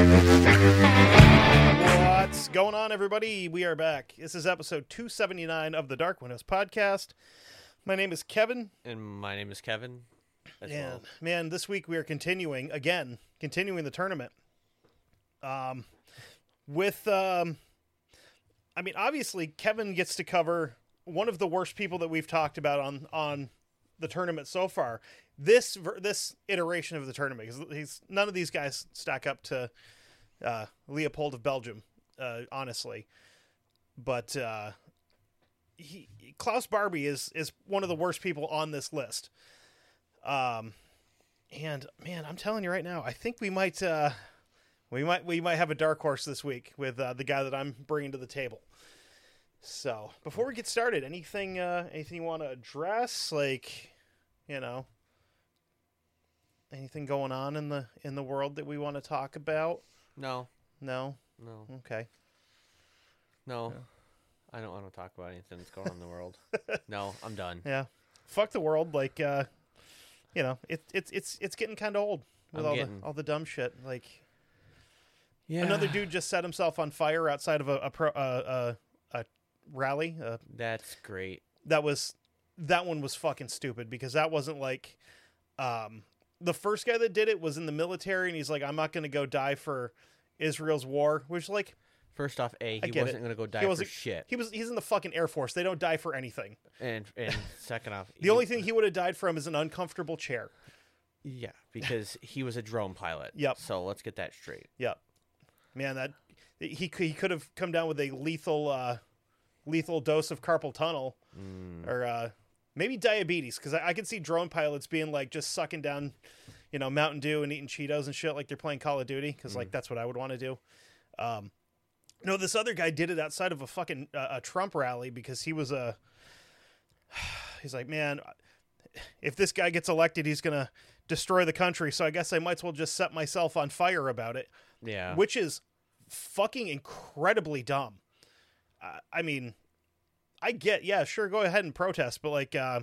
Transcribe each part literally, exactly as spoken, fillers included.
What's going on, everybody? We are back. This is episode two seventy-nine of the Dark Windows podcast. My name is Kevin. And my name is Kevin. As And, well. man, this week we are continuing, again, continuing the tournament. Um, with, um, I mean, obviously, Kevin gets to cover one of the worst people that we've talked about on, on the tournament so far. This this iteration of the tournament, because he's none of these guys stack up to uh, Leopold of Belgium, uh, honestly. But uh, he, Klaus Barbie is is one of the worst people on this list. Um, and man, I'm telling you right now, I think we might uh, we might we might have a dark horse this week with uh, the guy that I'm bringing to the table. So before we get started, anything uh, anything you want to address, like, you know, anything going on in the in the world that we want to talk about? No. No. No. Okay. No. Yeah. I don't want to talk about anything that's going on in the world. No, I'm done. Yeah. Fuck the world. Like, uh, you know, it, it's it's it's getting kind of old with I'm all getting... the all the dumb shit. Like, yeah. another dude just set himself on fire outside of a a pro, uh, a, a rally. Uh, That's great. that was that one was fucking stupid, because that wasn't like, um, the first guy that did it was in the military, and he's like, I'm not going to go die for Israel's war, which, like, First off, A, I he get wasn't it. going to go die He for wasn't- shit. he was he's in the fucking Air Force. They don't die for anything. And and second off, The only thing he would have died from is an uncomfortable chair. yeah, because he was a drone pilot. Yep. So let's get that straight. Yep. Man, that he could- he could have come down with a lethal uh, lethal dose of carpal tunnel, Mm. or uh, maybe diabetes, because I, I could see drone pilots being like just sucking down, you know, Mountain Dew and eating Cheetos and shit like they're playing Call of Duty, because like that's what I would want to do. Um, no, this other guy did it outside of a fucking uh, a Trump rally, because he was a. He's like, man, if this guy gets elected, he's gonna destroy the country. So I guess I might as well just set myself on fire about it. Yeah. Which is fucking incredibly dumb. Uh, I mean, I get, yeah, sure, go ahead and protest, but like, uh,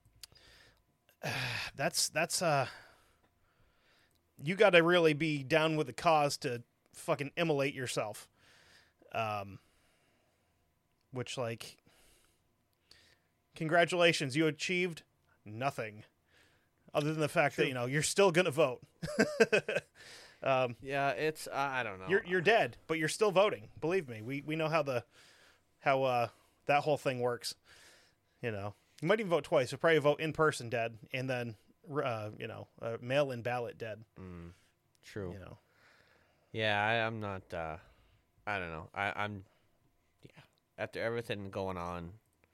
that's that's uh, you got to really be down with the cause to fucking immolate yourself. Um, which, like, congratulations, you achieved nothing other than the fact True. that, you know, you're still gonna vote. um, Yeah, it's, uh, I don't know. You're you're dead, but you're still voting. Believe me, we we know how the how uh that whole thing works. You know, you might even vote twice. You'll probably vote in person dead, and then uh, you know, uh, mail-in ballot dead. Mm, true. You know, Yeah, I, I'm not, uh, I don't know. I, I'm, yeah, after everything going on.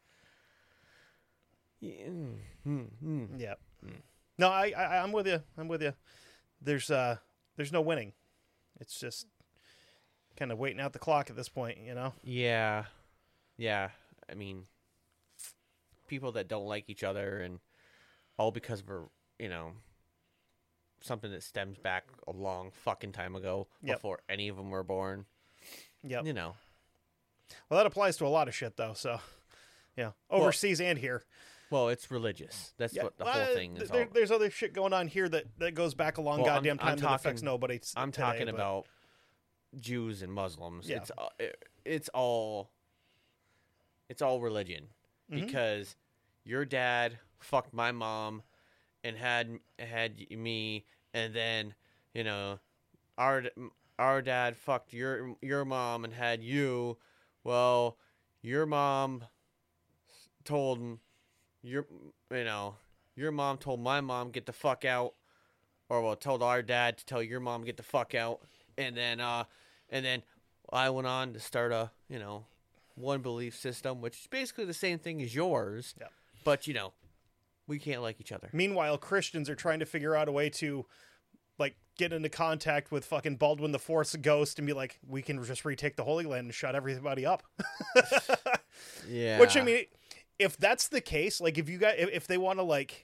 Yeah, mm, mm, mm. yeah. Mm. No, I, I I'm with you. I'm with you. There's uh there's no winning. It's just kind of waiting out the clock at this point. You know. Yeah, yeah. I mean, people that don't like each other, and all because of a, you know, something that stems back a long fucking time ago, Yep. before any of them were born. Yep. You know. Well, that applies to a lot of shit, though. So, yeah, overseas and here. Well, it's religious. That's Yeah, what the well, whole thing is. there- all. There's other shit going on here that, that goes back a long Well, I'm- goddamn time I'm that affects talking- nobody. t- I'm today, talking but- about Jews and Muslims. Yeah. It's uh, it- it's all it's all religion, Mhm. because your dad fucked my mom and had had me, and then, you know, our our dad fucked your your mom and had you. Well, your mom told your you know your mom told my mom get the fuck out, or well told our dad to tell your mom get the fuck out, and then uh and then I went on to start a you know one belief system, which is basically the same thing as yours. Yeah. But you know, we can't like each other. Meanwhile, Christians are trying to figure out a way to, like, get into contact with fucking Baldwin the Fourth's ghost and be like, we can just retake the Holy Land and shut everybody up. Yeah. Which, I mean, if that's the case, like, if you got, if, if they want to, like,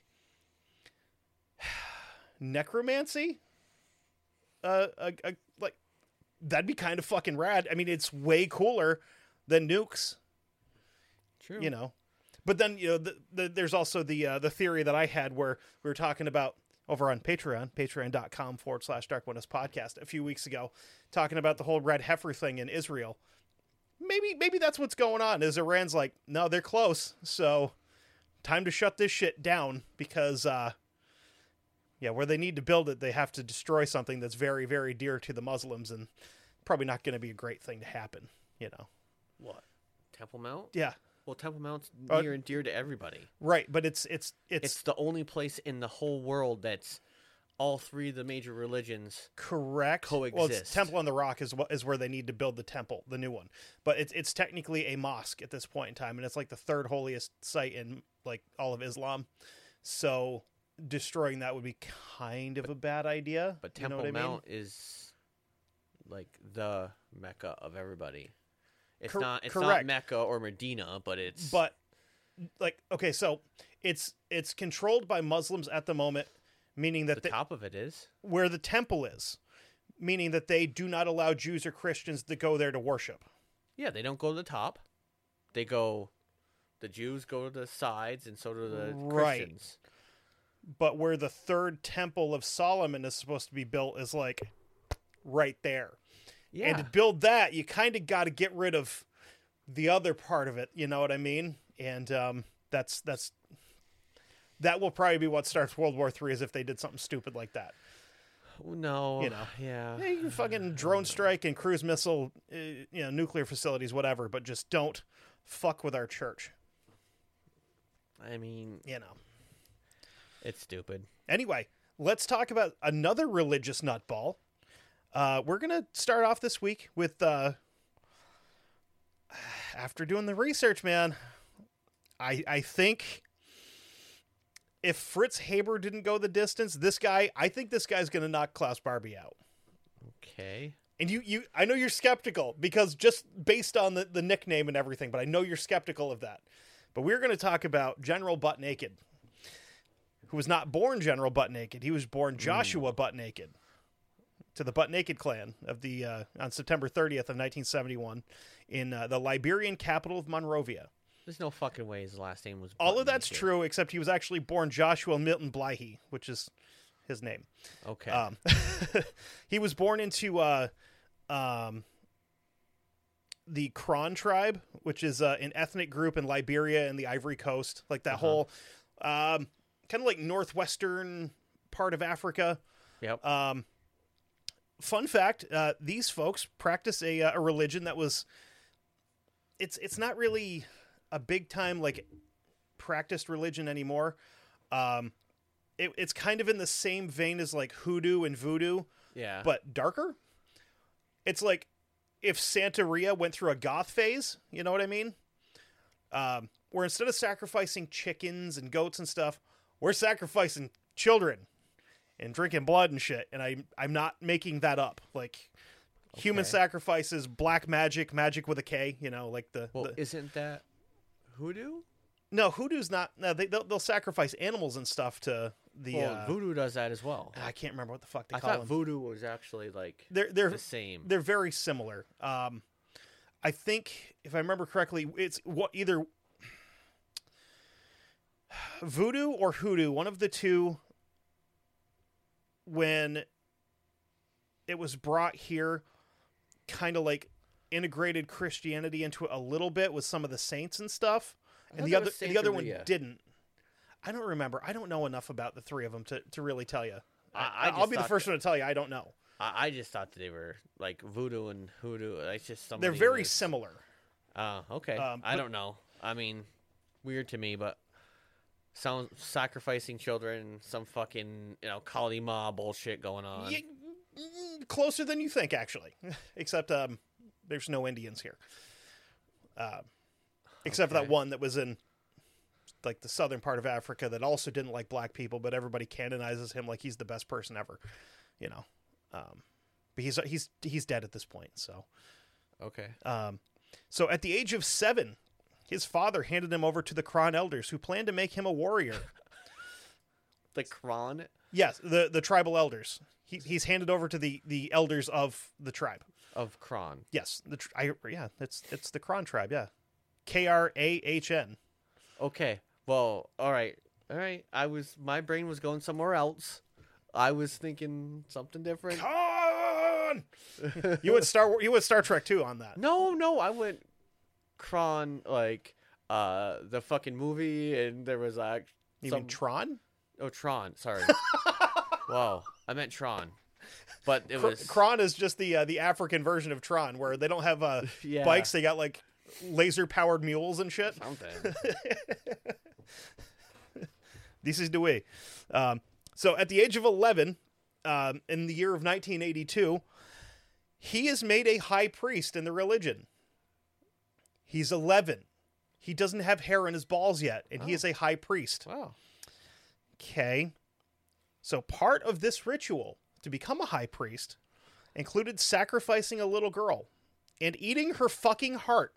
necromancy, uh, uh, uh, like, that'd be kind of fucking rad. I mean, it's way cooler than nukes, True. you know. But then, you know, the, the, there's also the uh, the theory that I had where we were talking about over on Patreon, patreon.com forward slash Dark Witness podcast a few weeks ago, talking about the whole red heifer thing in Israel. Maybe maybe that's what's going on, is Iran's like, no, they're close, so time to shut this shit down, because, uh, yeah, where they need to build it, they have to destroy something that's very, very dear to the Muslims, and probably not going to be a great thing to happen, you know. What? Temple Mount? Yeah. Well, Temple Mount's Uh, near and dear to everybody. Right, but it's it's it's, It's the only place in the whole world that's all three of the major religions. correct. Well, it's coexist. Temple on the Rock is what is where they need to build the temple, the new one. But it's it's technically a mosque at this point in time, and it's like the third holiest site in like all of Islam. So destroying that would be kind of a bad idea. But You know Temple what I mean? Mount is like the Mecca of everybody. It's Cor- not. It's correct. not Mecca or Medina, but it's. But like, okay, so it's it's controlled by Muslims at the moment, meaning that the they, top of it is. where the temple is, meaning that they do not allow Jews or Christians to go there to worship. Yeah, they don't go to the top. They go. The Jews go to the sides, and so do the Right. Christians. But where the third temple of Solomon is supposed to be built is like right there. Yeah. And to build that, you kind of got to get rid of the other part of it. You know what I mean? And um, that's that's that will probably be what starts World War Three, is if they did something stupid like that. no. you know. Yeah. Yeah, you can fucking drone strike and cruise missile, uh, you know, nuclear facilities, whatever, but just don't fuck with our church. I mean, You know. it's stupid. Anyway, let's talk about another religious nutball. Uh, we're going to start off this week with, uh, after doing the research, man, I I think if Fritz Haber didn't go the distance, this guy, I think this guy's going to knock Klaus Barbie out. Okay. And you, you, I know you're skeptical because just based on the, the nickname and everything, but I know you're skeptical of that. But we're going to talk about General Butt Naked, who was not born General Butt Naked. He was born Joshua Butt Naked, to the Butt Naked clan of the uh, on September thirtieth of nineteen seventy-one in uh, the Liberian capital of Monrovia. There's no fucking way his last name was. All Butt of that's Naked. true, except he was actually born Joshua Milton Blyhe, which is his name. Okay. Um, he was born into uh, um, the Kron tribe, which is uh, an ethnic group in Liberia and the Ivory Coast, like that Uh-huh. whole um, kind of like northwestern part of Africa. yep. Um, fun fact: uh, these folks practice a uh, a religion that was it's it's not really a big time like practiced religion anymore. Um, it, it's kind of in the same vein as like hoodoo and voodoo, yeah. but darker. It's like if Santeria went through a goth phase, you know what I mean? Um, where instead of sacrificing chickens and goats and stuff, we're sacrificing children and drinking blood and shit. And I, I'm not making that up. Like human Okay. sacrifices, black magic, magic with a K, you know, like the, well, the isn't that hoodoo? no, hoodoo's not, no, they, they'll, they'll sacrifice animals and stuff to the, Well, uh, voodoo does that as well. I can't remember what the fuck they I call thought them. voodoo was actually like They're, they're, the same. They're very similar. Um, I think, if I remember correctly, it's what either voodoo or hoodoo, one of the two. When it was brought here, kind of like integrated Christianity into it a little bit with some of the saints and stuff, I and thought the that other was the other one Santeria. didn't. I don't remember. I don't know enough about the three of them to, to really tell you. I- I I, will just be the thought first one to tell you. I don't know. I, I just thought that they were like voodoo and hoodoo. It's just something. They're very similar. Oh, okay. Um, I but- don't know. I mean, weird to me, but sounds sacrificing children, some fucking you know Kali Ma bullshit going on. Yeah, mm, closer than you think, actually. Except um, there's no Indians here. Uh, except for that Okay. one that was in like the southern part of Africa that also didn't like black people, but everybody canonizes him like he's the best person ever. You know, um, but he's he's he's dead at this point. So, Okay. um, so at the age of seven, his father handed him over to the Kron elders, who planned to make him a warrior. The Kron Yes, the the tribal elders. He, he's handed over to the the elders of the tribe. of Kron. Yes, the tr- I, yeah, it's it's the Kron tribe. Yeah, K R A H N. Okay. Well, all right. All right. I was my brain was going somewhere else. I was thinking something different. Khan! You went Star War- you went Star Trek too on that. No, no, I went Kron, like uh the fucking movie, and there was like You some mean Tron? oh Tron, sorry. Wow, I meant Tron, but it Kr- was Kron is just the uh, the African version of Tron, where they don't have uh, yeah, bikes; they got like laser powered mules and shit. something. This is the way. Um, so at the age of eleven, um, in the year of nineteen eighty-two, he is made a high priest in the religion. He's eleven. He doesn't have hair in his balls yet, and he Oh. is a high priest. Wow. Okay. So part of this ritual to become a high priest included sacrificing a little girl and eating her fucking heart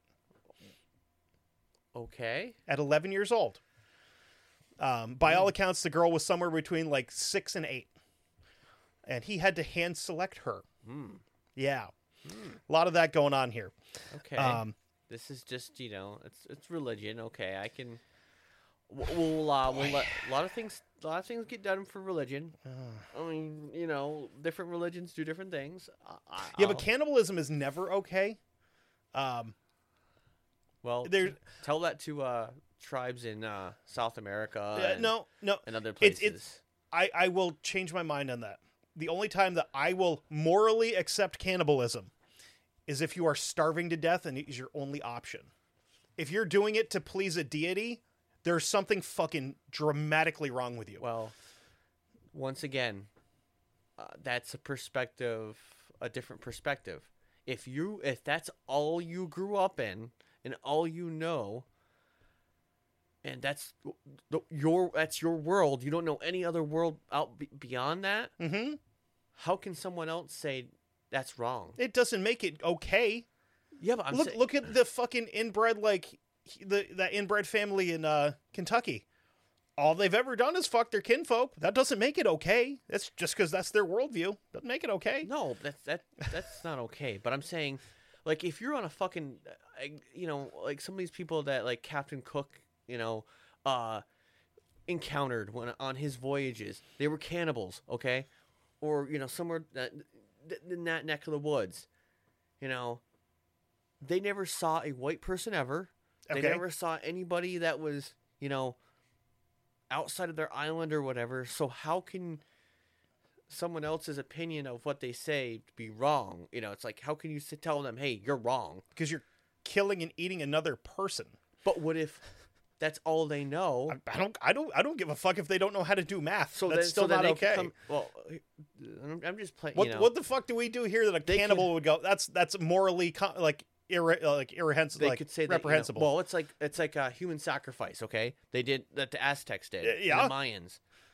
Okay. at eleven years old. Um, by all accounts, the girl was somewhere between like six and eight. And he had to hand select her. Hmm. Yeah. Hmm. A lot of that going on here. Okay. Um, This is just, you know, it's it's religion. Okay, I can. We'll uh, we'll let a lot of things a lot of things get done for religion. I mean, you know, different religions do different things. I, I, yeah, but I'll- cannibalism is never okay. Um, well, there- tell that to uh, tribes in uh, South America uh, and, no, no. and other It's- places. it's- I, I will change my mind on that. The only time that I will morally accept cannibalism is if you are starving to death and it is your only option. If you're doing it to please a deity, there's something fucking dramatically wrong with you. Well, once again, uh, that's a perspective, a different perspective. If you, if that's all you grew up in and all you know, and that's the, your, that's your world, you don't know any other world out be, beyond that. Mm-hmm. How can someone else say that's wrong? It doesn't make it okay. Yeah, but I'm look, saying, look at the fucking inbred, like he- the that inbred family in uh, Kentucky. All they've ever done is fuck their kinfolk. That doesn't make it okay. That's just because that's their worldview. Doesn't make it okay. no, that's that that's not okay. But I'm saying, like, if you're on a fucking, uh, you know, like some of these people that like Captain Cook, you know, uh, encountered when on his voyages, they were cannibals, okay, or you know, somewhere that, in that neck of the woods, you know, they never saw a white person ever. They Okay. never saw anybody that was, you know, outside of their island or whatever. So how can someone else's opinion of what they say be wrong? You know, it's like, how can you sit, tell them, hey, you're wrong? Because you're killing and eating another person. But what if that's all they know? I, I don't. I don't. I don't give a fuck if they don't know how to do math. So that's then, still so then not they could okay. come- well, I'm, I'm just playing. what you know, What the fuck do we do here that a They cannibal would go? That's that's morally con- like irre- uh, like irrehensible. they like could say that, you know, reprehensible. well, it's like it's like a human sacrifice. Okay, they did that. The Aztecs did. Uh, and yeah. The Mayans.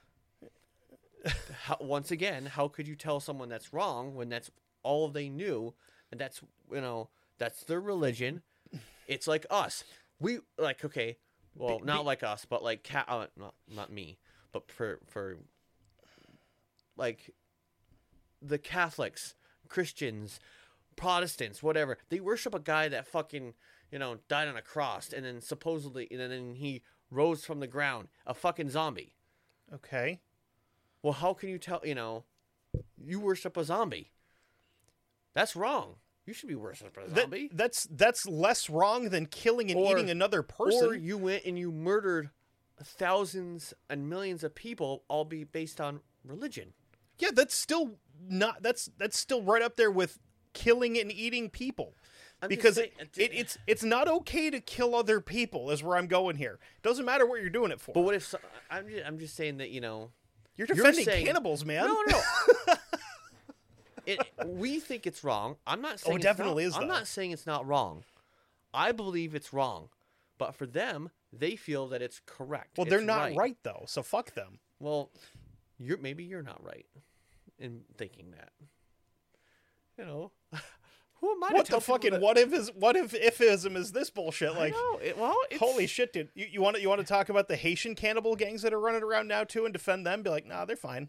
How, once again, how could you tell someone that's wrong when that's all they knew, and that's you know that's their religion? It's like us. We like okay, well, Be- not be- like us, but like ca- uh, not not me, but for for like the Catholics, Christians, Protestants, whatever. They worship a guy that fucking you know died on a cross, and then supposedly, and then he rose from the ground, a fucking zombie. okay. Well, how can you tell, you know, you worship a zombie? That's wrong. You should be worshiping a That, zombie. that's that's less wrong than killing and Or- eating another person. Or you went and you murdered thousands and millions of people, all be based on religion. Yeah, that's still not. That's that's still right up there with killing and eating people. I'm just Because saying- it, it, it's it's not okay to kill other people. Is where I'm going here. Doesn't matter what you're doing it for. But what if, so, I'm, just, I'm just saying that, you know. you're you're defending saying- cannibals, man. No, no. it, we think it's wrong. I'm not saying Oh, it it's definitely not, is, I'm though. not saying it's not wrong. I believe it's wrong. But for them, they feel that it's correct. Well, they're It's not right. though, so fuck them. Well, you're maybe you're not right in thinking that. You know, who am I What to tell the fucking people that, what if is what if ifism is this bullshit? I Like, know, it, well, it's, holy shit, dude! You, you want to you want to talk about the Haitian cannibal gangs that are running around now too, and defend them? Be like, nah, they're fine.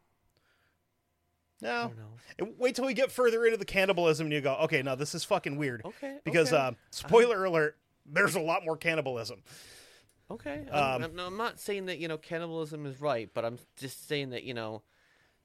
I No, don't know. And wait till we get further into the cannibalism, and you go, okay, no, this is fucking weird. Okay, Because okay. uh, spoiler alert, there's a lot more cannibalism. Okay, I'm, Um, I'm, no, I'm not saying that you know cannibalism is right, but I'm just saying that you know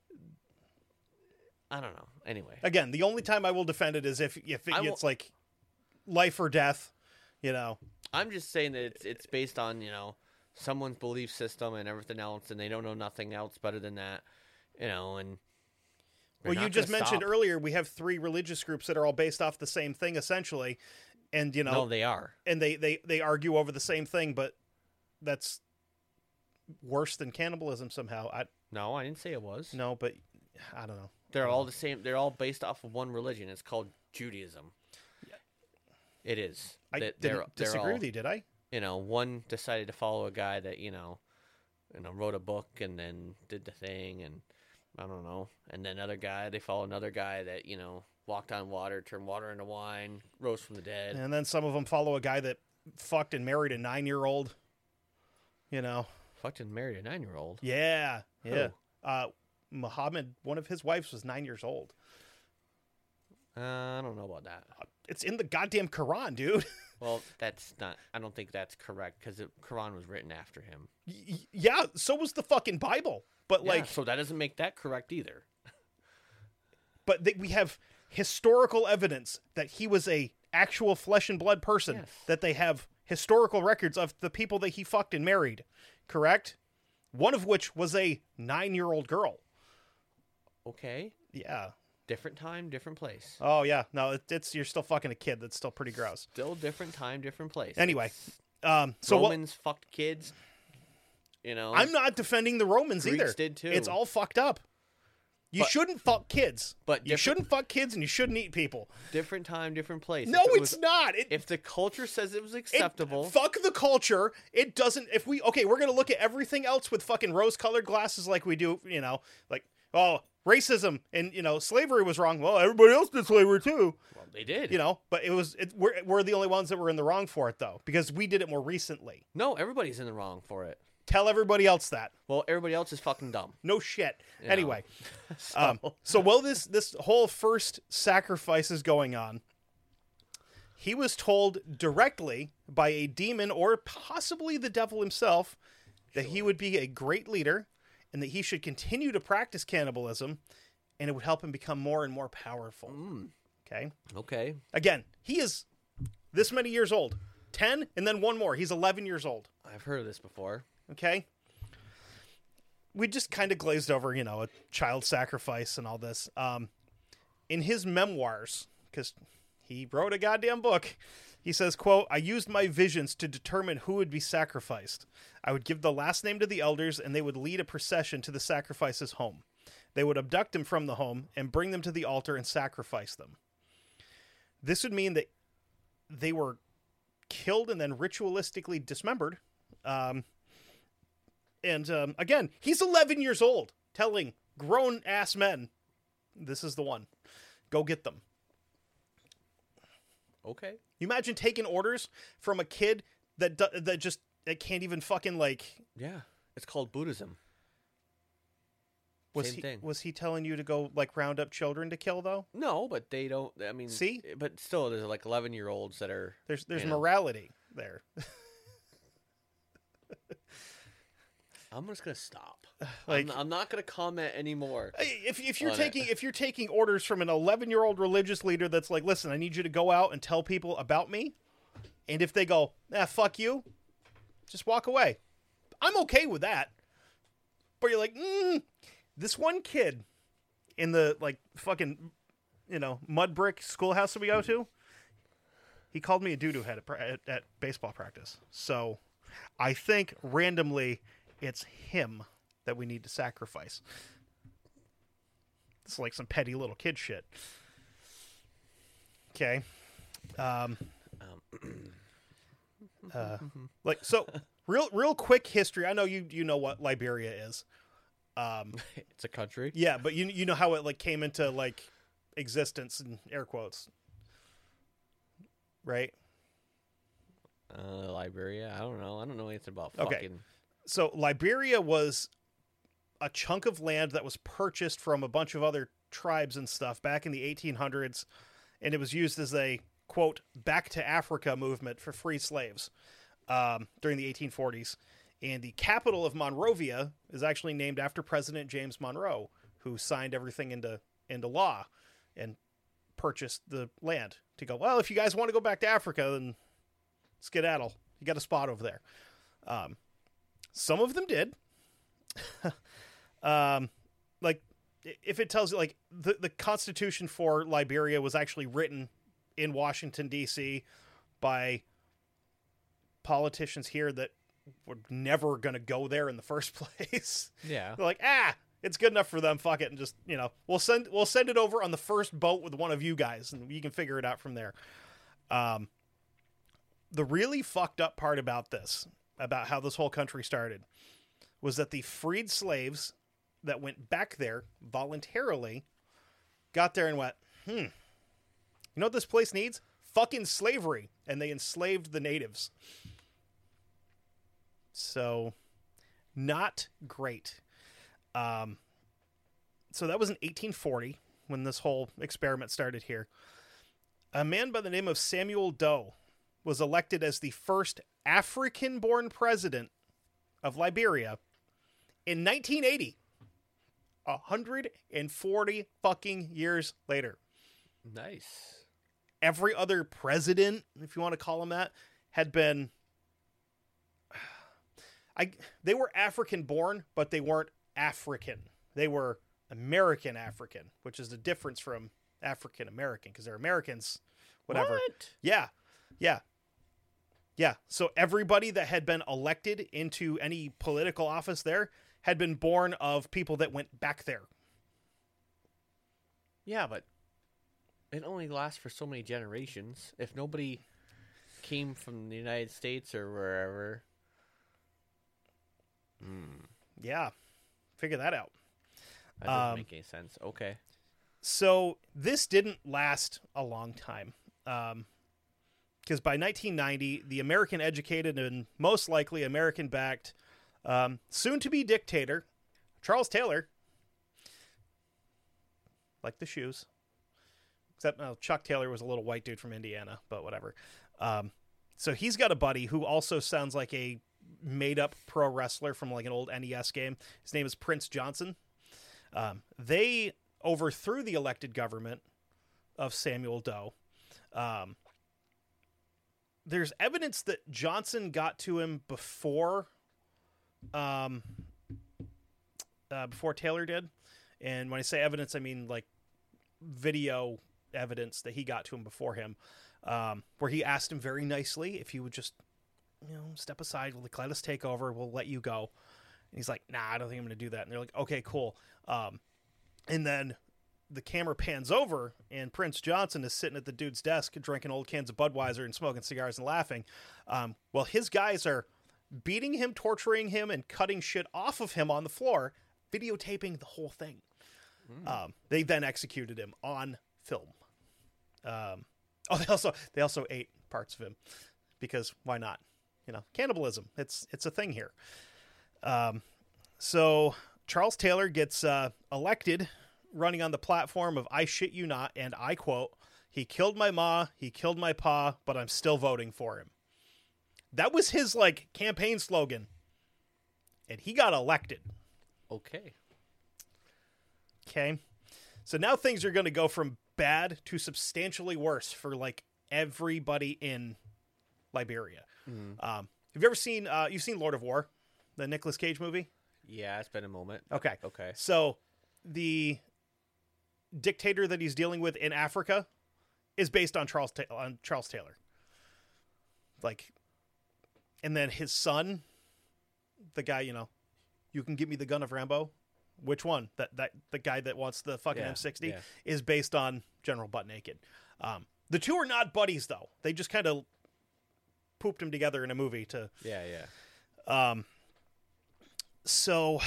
I don't know. Anyway, Again, the only time I will defend it is if if it, I it's will- like life or death, you know. I'm just saying that it's it's based on, you know, someone's belief system and everything else, and they don't know nothing else better than that, you know. And they're Well, you not just gonna mentioned stop. earlier we have three religious groups that are all based off the same thing essentially, and you know, No, they are. and they they they argue over the same thing, but that's worse than cannibalism somehow. I No, I didn't say it was. no, but I don't know. They're all the same. They're all based off of one religion. It's called Judaism. It is. I That didn't they're- they're disagree all- with you, did I? You know, one decided to follow a guy that, you know, you know, wrote a book and then did the thing, and I don't know. And then another guy, they follow another guy that, you know, walked on water, turned water into wine, rose from the dead. And then some of them follow a guy that fucked and married a nine-year-old. You know. Fucked and married a nine-year-old. Yeah, yeah. Who? Uh, Muhammad, one of his wives was nine years old. Uh, I don't know about that. It's in the goddamn Quran, dude. Well, that's not. I don't think that's correct because the Quran was written after him. Y- yeah, so was the fucking Bible. But Yeah, like, so that doesn't make that correct either. but th- we have historical evidence that he was a actual flesh and blood person. Yes. That they have historical records of the people that he fucked and married. Correct. One of which was a nine-year-old girl. Okay, Yeah. different time, different place. Oh yeah. No, it, it's you're still fucking a kid. That's still pretty gross. Still different time, different place. Anyway, It's- um, so what? Romans fucked kids. You know, I'm not defending the Romans Greeks either. did too. It's all fucked up. You But- shouldn't fuck kids. but you different- shouldn't fuck kids, and you shouldn't eat people. different time, different place. No, If it it's was- not. It, If the culture says it was it- acceptable, fuck the culture. It doesn't. If we okay, we're gonna look at everything else with fucking rose-colored glasses, like we do. You know, like oh, racism and you know, slavery was wrong. Well, everybody else did slavery too. well, they did. You know, but it was. It, we're we're the only ones that were in the wrong for it though, because we did it more recently. No, everybody's in the wrong for it. Tell everybody else that. Well, everybody else is fucking dumb. No shit. You know. Anyway. So, Um, so while this this whole first sacrifice is going on, he was told directly by a demon or possibly the devil himself that he would be a great leader and that he should continue to practice cannibalism and it would help him become more and more powerful. mm, Okay. okay. Again, he is this many years old. ten and then one more. He's eleven years old. I've heard of this before. Okay. We just kind of glazed over, you know, a child sacrifice and all this. Um, in his memoirs, because he wrote a goddamn book, he says, quote, I used my visions to determine who would be sacrificed. I would give the last name to the elders, and they would lead a procession to the sacrifice's home. They would abduct him from the home and bring them to the altar and sacrifice them. This would mean that they were killed and then ritualistically dismembered. Um, and um, again, he's eleven years old, telling grown-ass men, this is the one. Go get them. Okay. You imagine taking orders from a kid that do- that just that can't even fucking like. Yeah. It's called Buddhism. Was Same he thing. was he telling you to go like round up children to kill though? No, but they don't. I mean, See? But still, there's like eleven year olds that are. There's there's You know. morality there. I'm just gonna stop. Like- I'm, I'm not gonna comment anymore. If if you're On it. taking if you're taking orders from an eleven year old religious leader that's like, listen, I need you to go out and tell people about me, and if they go, ah, fuck you, just walk away. I'm okay with that. But you're like, mm, this one kid in the like fucking, you know, mud brick schoolhouse that we go to, he called me a doo-doo head at, pra- at, at baseball practice. So I think randomly it's him that we need to sacrifice. It's like some petty little kid shit. Okay. Um, uh, like so, real real quick history. I know you you know what Liberia is. Um, It's a country. yeah, but you you know how it like came into like existence in air quotes, right? Uh, Liberia. I don't know. I don't know anything about Okay. fucking. So Liberia was a chunk of land that was purchased from a bunch of other tribes and stuff back in the eighteen hundreds, and it was used as a, quote, back to Africa movement for free slaves um, during the eighteen forties. And the capital of Monrovia is actually named after President James Monroe, who signed everything into into law and purchased the land to go, well, if you guys want to go back to Africa, then skedaddle. You got a spot over there. Um, some of them did. um, like, if it tells you, like, the, the Constitution for Liberia was actually written in Washington, D C by politicians here that were never going to go there in the first place. Yeah. They're like, ah, it's good enough for them. Fuck it. And just, you know, we'll send, we'll send it over on the first boat with one of you guys and you can figure it out from there. Um, the really fucked up part about this, about how this whole country started, was that the freed slaves that went back there voluntarily got there and went, hmm, you know what this place needs? Fucking slavery. And they enslaved the natives. So, not great. Um, so that was in eighteen forty when this whole experiment started here. A man by the name of Samuel Doe was elected as the first African-born president of Liberia in nineteen eighty. one hundred forty fucking years later. Nice. Every other president, if you want to call him that, had been... I, they were African-born, but they weren't African. They were American African, which is the difference from African-American, because they're Americans, whatever. What? Yeah, yeah. Yeah, so everybody that had been elected into any political office there had been born of people that went back there. Yeah, but it only lasts for so many generations. If nobody came from the United States or wherever... Hmm. Yeah, figure that out. That doesn't Um, make any sense. Okay. So this didn't last a long time. Um, because by nineteen ninety, the American-educated and most likely American-backed um, soon-to-be dictator, Charles Taylor, like the shoes, except oh, Chuck Taylor was a little white dude from Indiana, but whatever. Um, so he's got a buddy who also sounds like a made-up pro wrestler from like an old N E S game. His name is Prince Johnson. Um, they overthrew the elected government of Samuel Doe. Um, there's evidence that Johnson got to him before, um, uh, before Taylor did. And when I say evidence, I mean like video evidence that he got to him before him, um, where he asked him very nicely if he would just, you know, step aside, we'll let us take over, we'll let you go. And he's like, nah, I don't think I'm going to do that. And they're like, okay, cool. Um, and then the camera pans over, and Prince Johnson is sitting at the dude's desk drinking old cans of Budweiser and smoking cigars and laughing. Um, well, his guys are beating him, torturing him, and cutting shit off of him on the floor, videotaping the whole thing. Mm. Um, they then executed him on film. Um, oh, they also they also ate parts of him because why not? You know, cannibalism. It's it's a thing here. Um, so Charles Taylor gets uh, elected, running on the platform of "I shit you not," and I quote, "He killed my ma, he killed my pa, but I'm still voting for him." That was his like campaign slogan, and he got elected. Okay. Okay. So now things are going to go from bad to substantially worse for like everybody in Liberia. Mm-hmm. Um, have you ever seen, uh, you've seen Lord of War, the Nicolas Cage movie? Yeah, it's been a moment. Okay. Okay. So the dictator that he's dealing with in Africa is based on Charles, Ta- on Charles Taylor. Like, and then his son, the guy, you know, you can give me the gun of Rambo. Which one? That that the guy that wants the fucking yeah, M sixty yeah. is based on General Butt Naked. Um, the two are not buddies though. They just kind of pooped them together in a movie to. Yeah, yeah. Um. So.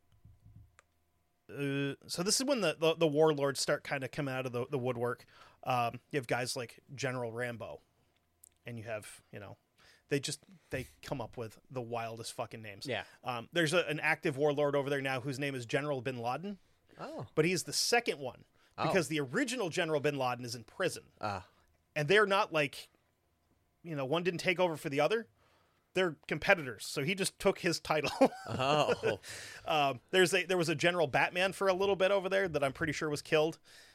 Uh, so this is when the, the, the warlords start kind of coming out of the, the woodwork. Um, you have guys like General Rambo, and you have, you know, they just, they come up with the wildest fucking names. Yeah. Um, there's a, an active warlord over there now whose name is General Bin Laden. Oh. But he's the second one because oh. the original General Bin Laden is in prison. Ah. And they're not like, you know, one didn't take over for the other. they're competitors, so he just took his title. Oh. um, there's a there was a General Batman for a little bit over there that I'm pretty sure was killed.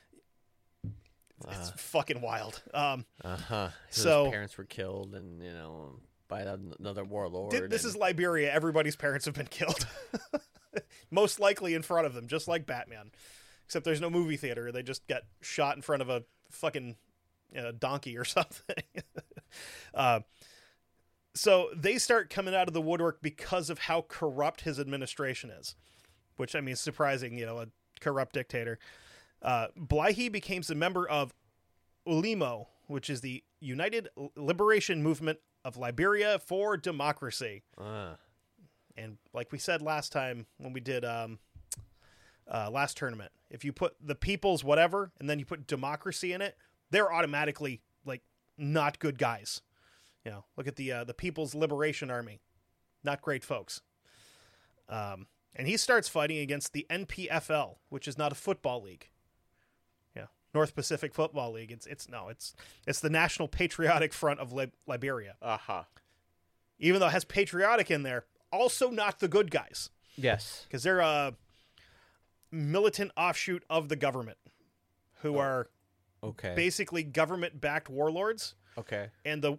It's Uh, fucking wild. Um, uh-huh. So So- his parents were killed, and you know, by another warlord. Th- this and- is Liberia. Everybody's parents have been killed. Most likely in front of them, just like Batman. Except there's no movie theater. They just get shot in front of a fucking uh, donkey or something. uh, so they start coming out of the woodwork because of how corrupt his administration is. Which, I mean, is surprising, you know, a corrupt dictator. Uh, Blighy becomes a member of ULIMO, which is the United Liberation Movement of Liberia for Democracy. Ah. And like we said last time when we did um, uh, last tournament, if you put the people's whatever and then you put democracy in it, they're automatically like not good guys. You know, look at the uh, the People's Liberation Army, not great folks. Um, and he starts fighting against the N P F L, which is not a football league. Yeah, North Pacific Football League. It's it's no, it's it's the National Patriotic Front of Lib- Liberia. Uh-huh. Even though it has patriotic in there. Also not the good guys, Yes. because they're a militant offshoot of the government who Oh. are Okay. basically government-backed warlords. okay. And the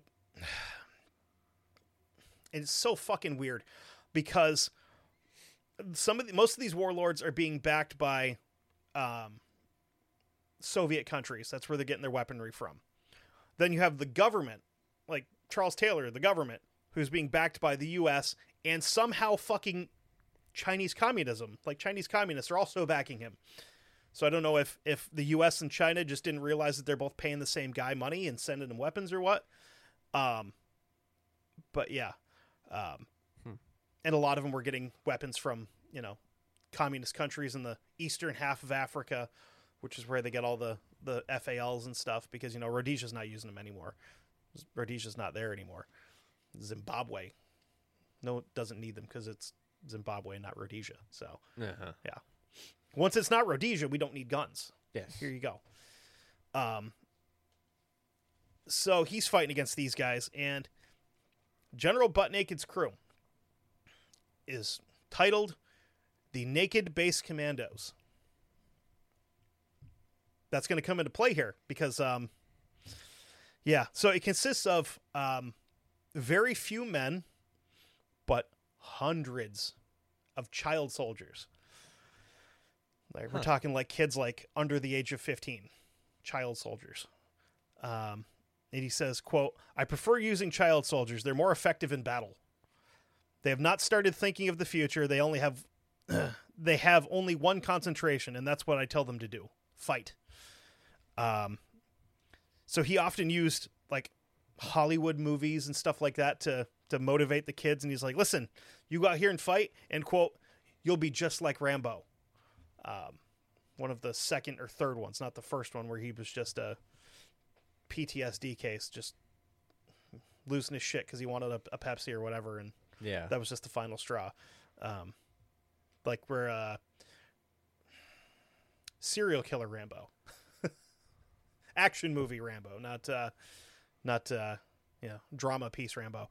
it's so fucking weird because some of the, most of these warlords are being backed by um, Soviet countries. That's where they're getting their weaponry from. Then you have the government, like Charles Taylor, the government, who's being backed by the U S and somehow fucking Chinese communism. Like Chinese communists are also backing him. So I don't know if, if the U S and China just didn't realize that they're both paying the same guy money and sending him weapons or what. Um, but yeah. Um, Hmm. And a lot of them were getting weapons from, you know, communist countries in the eastern half of Africa, which is where they get all the, the F A Ls and stuff because, you know, Rhodesia's not using them anymore. Rhodesia's not there anymore. Zimbabwe. No, it doesn't need them because it's Zimbabwe, not Rhodesia. So Uh-huh. once it's not Rhodesia, we don't need guns. Yes. Here you go. Um, so he's fighting against these guys, and General Butt Naked's crew is titled the Naked Base Commandos. That's going to come into play here because, um, yeah, so it consists of um, very few men, but hundreds of child soldiers. Like, we're Huh. talking like kids like under the age of fifteen, child soldiers. Um, and he says, quote, "I prefer using child soldiers. They're more effective in battle. They have not started thinking of the future. They only have, they have only one concentration, and that's what I tell them to do: fight." Um, so he often used like Hollywood movies and stuff like that to to motivate the kids. And he's like, "Listen, you go out here and fight, and quote, you'll be just like Rambo." Um, one of the second or third ones, not the first one where he was just a P T S D case, just losing his shit because he wanted a, a Pepsi or whatever, and Yeah. that was just the final straw. Um, like we're uh, serial killer Rambo, action movie Rambo, not uh, not uh, you know, drama piece Rambo.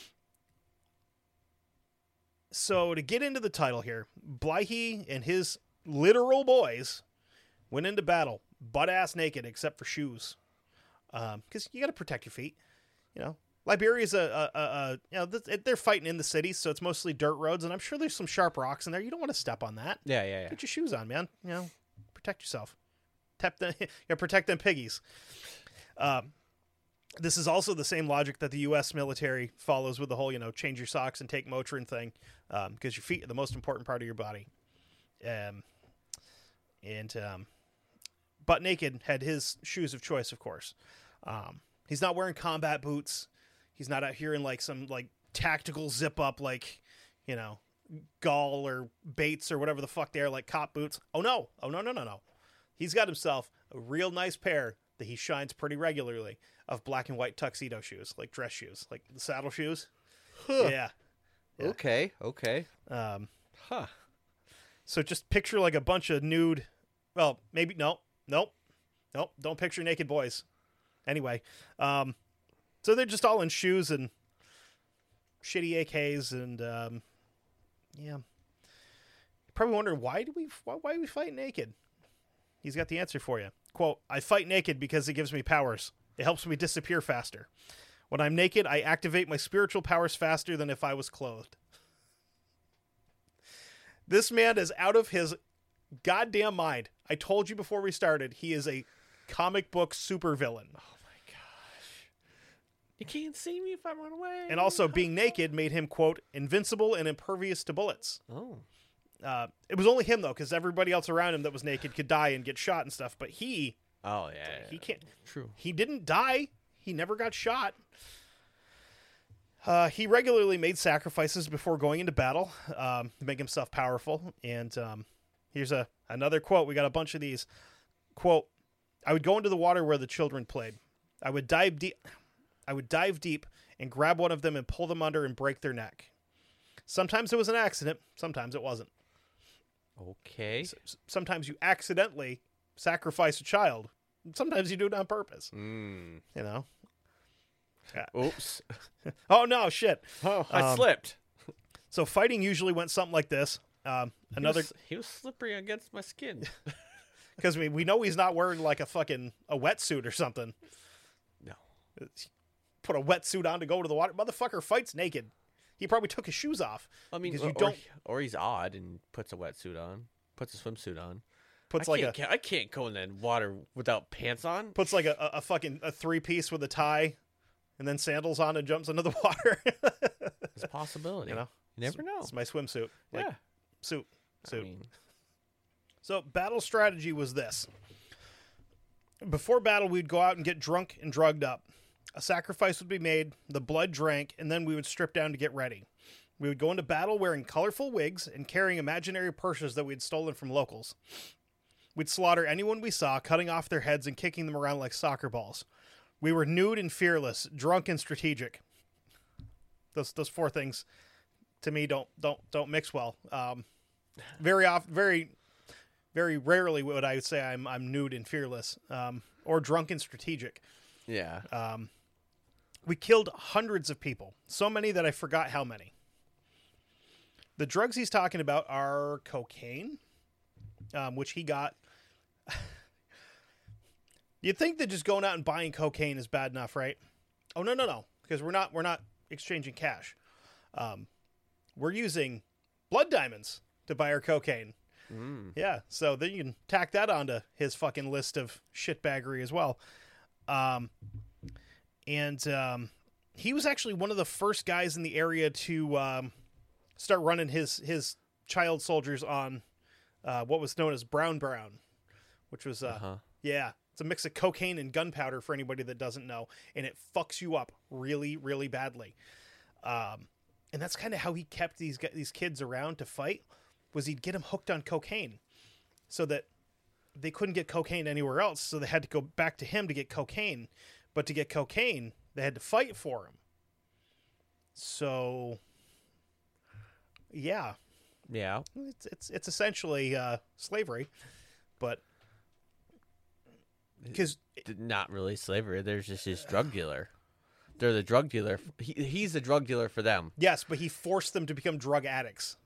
So to get into the title here, Blighy and his literal boys went into battle butt ass naked except for shoes, because um, you got to protect your feet. You know, Liberia is a, a, a, a you know th- they're fighting in the city, so it's mostly dirt roads, and I'm sure there's some sharp rocks in there. You don't want to step on that. Yeah, yeah, yeah. Get your shoes on, man. You know, protect yourself. Tap the, yeah, protect them piggies. Um, this is also the same logic that the U S military follows with the whole, you know, change your socks and take Motrin thing, um, because your feet are the most important part of your body. Um, and um, Butt Naked had his shoes of choice, of course. Um, he's not wearing combat boots. He's not out here in like some like tactical zip up, like, you know, Gall or Bates or whatever the fuck they are, like cop boots. Oh no! Oh no! No! No! No! He's got himself a real nice pair that he shines pretty regularly of black and white tuxedo shoes, like dress shoes, like the saddle shoes. Huh. Yeah. Yeah. Okay, okay. Um, Huh. so just picture like a bunch of nude. Well, maybe no, nope, nope. Don't picture naked boys. Anyway, um, so they're just all in shoes and shitty A Ks, and um, yeah. You're probably wondering, why do we why, why do we fight naked? He's got the answer for you. Quote, I fight naked because it gives me powers. It helps me disappear faster. When I'm naked, I activate my spiritual powers faster than if I was clothed. This man is out of his goddamn mind. I told you before we started, he is a comic book supervillain. Oh my gosh. You can't see me if I run away. And also, being naked made him, quote, invincible and impervious to bullets. Oh. Uh, it was only him, though, because everybody else around him that was naked could die and get shot and stuff. But he... Oh, yeah. He can't... True. He didn't die. He never got shot. Uh, he regularly made sacrifices before going into battle um, to make himself powerful. And um, here's a another quote. We got a bunch of these. Quote, I would go into the water where the children played. I would dive deep. I would dive deep and grab one of them and pull them under and break their neck. Sometimes it was an accident. Sometimes it wasn't. Okay. S- sometimes you accidentally sacrifice a child. Sometimes you do it on purpose. Mm. You know? Yeah. Oops. Oh, no, shit. Oh, I Um, slipped. So fighting usually went something like this. Um, another, He was, he was slippery against my skin. because we, we know he's not wearing like a fucking a wetsuit or something. No. Put a wetsuit on to go to the water. Motherfucker fights naked. He probably took his shoes off. I mean, because or, you don't or, or he's odd and puts a wetsuit on, puts a swimsuit on. puts I like a can't, I can't go in the water without pants on. puts like a, a, a fucking a three piece with a tie, and then sandals on and jumps into the water. It's a possibility. You know, You never know. It's my swimsuit. Like, Yeah. suit, suit. I mean, So battle strategy was this. Before battle, we'd go out and get drunk and drugged up. A sacrifice would be made, the blood drank, and then we would strip down to get ready. We would go into battle wearing colorful wigs and carrying imaginary purses that we had stolen from locals. We'd slaughter anyone we saw, cutting off their heads and kicking them around like soccer balls. We were nude and fearless, drunk and strategic. Those those four things, to me, don't don't don't mix well. Um, very often, very, very rarely would I say I'm I'm nude and fearless, um, or drunk and strategic. yeah. Um, we killed hundreds of people, so many that I forgot how many. The drugs he's talking about are cocaine, um, which he got. You'd think that just going out and buying cocaine is bad enough, right? Oh no, no, no, because we're not we're not exchanging cash. Um, we're using blood diamonds to buy our cocaine. Mm. Yeah, so then you can tack that onto his fucking list of shitbaggery as well. Um, and um, he was actually one of the first guys in the area to um, start running his his child soldiers on uh, what was known as Brown Brown, which was uh, Uh-huh. yeah, it's a mix of cocaine and gunpowder for anybody that doesn't know, and it fucks you up really, really badly. Um, and that's kind of how he kept these gu- these kids around to fight. Was he'd get them hooked on cocaine, so that they couldn't get cocaine anywhere else, so they had to go back to him to get cocaine. But to get cocaine, they had to fight for him. So, yeah, Yeah. it's it's it's essentially uh, slavery, but because D- Not really slavery. There's just his drug dealer. They're the drug dealer. He, he's the drug dealer for them. yes, but he forced them to become drug addicts.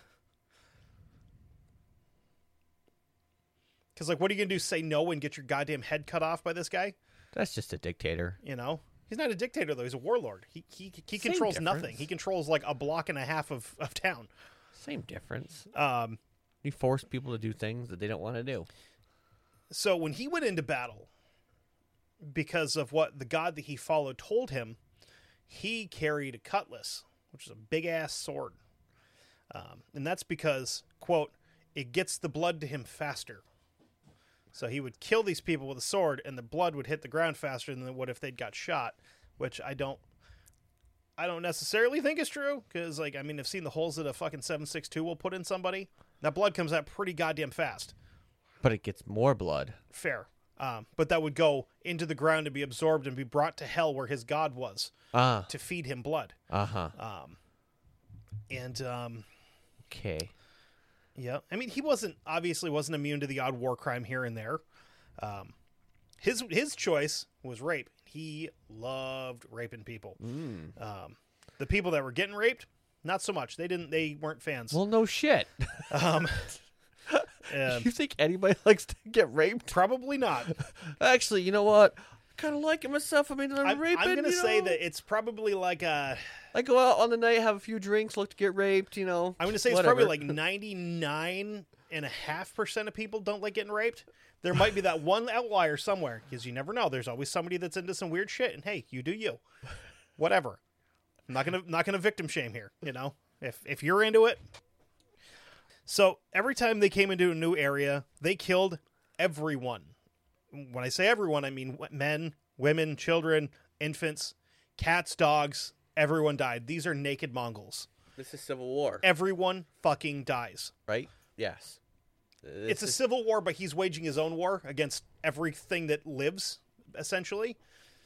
Because, like, what are you gonna do? Say no and get your goddamn head cut off by this guy? That's just a dictator. You know, he's not a dictator though. He's a warlord. He he he Same controls difference. nothing. He controls like a block and a half of, of town. Same difference. Um, You force people to do things that they don't want to do. so when he went into battle, because of what the god that he followed told him, he carried a cutlass, which is a big ass sword, um, and that's because, quote, it gets the blood to him faster. So he would kill these people with a sword, and the blood would hit the ground faster than it would if they'd got shot, which I don't, I don't necessarily think is true. Because, like, I mean, I've seen the holes that a fucking seven six two will put in somebody. That blood comes out pretty goddamn fast. But it gets more blood. Fair. Um, but that would go into the ground and be absorbed and be brought to hell where his god was Ah. to feed him blood. Uh-huh. Um, and um, Okay. yeah, I mean, he wasn't obviously wasn't immune to the odd war crime here and there. Um, his his choice was rape. He loved raping people. Mm. Um, The people that were getting raped, not so much. They didn't. They weren't fans. Well, no shit. Um, uh, You think anybody likes to get raped? probably not. Actually, you know what? kind of like it myself. I mean, I'm, I'm, raping. I'm gonna you say know? that it's probably like a. I go out on the night, have a few drinks, look to get raped. You know, I'm gonna say it's whatever. probably like ninety-nine and a half percent of people don't like getting raped. There might be that one outlier somewhere, because you never know. There's always somebody that's into some weird shit, and hey, you do you. Whatever. I'm not gonna not gonna victim shame here. You know, if if you're into it. So every time they came into a new area, they killed everyone. When I say everyone, I mean men, women, children, infants, cats, dogs. Everyone died. These are naked Mongols. This is civil war, Everyone fucking dies. right? Yes. This It's a is- civil war, but he's waging his own war against everything that lives, essentially.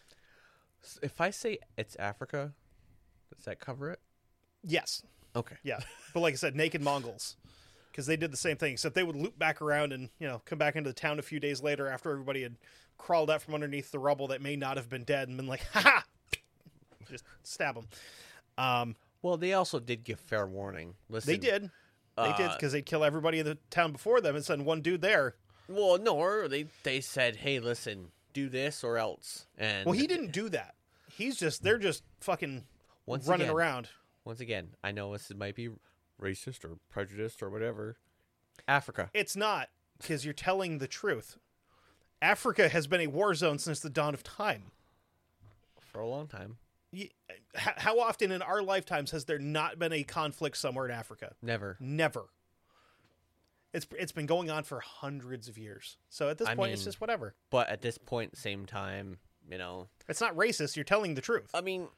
If I say it's Africa, does that cover it? Yes. Okay. Yeah. But like I said, naked Mongols. Because they did the same thing, except they would loop back around and, you know, come back into the town a few days later after everybody had crawled out from underneath the rubble that may not have been dead and been like, ha ha! Just stab them. Um, Well, they also did give fair warning. Listen, they did. They did, uh, because they'd kill everybody in the town before them and send one dude there. Well, no, or they they said, "Hey, listen, do this or else." And Well, he didn't do that. He's just, they're just fucking Once running again, around. Once again, I know this might be racist or prejudiced or whatever. Africa. It's not, because you're telling the truth. Africa has been a war zone since the dawn of time. For a long time. Y- h- How often in our lifetimes has there not been a conflict somewhere in Africa? Never. Never. It's it's been going on for hundreds of years. So at this I point, it's mean- just whatever. But at this point, same time, you know. It's not racist. You're telling the truth. I mean,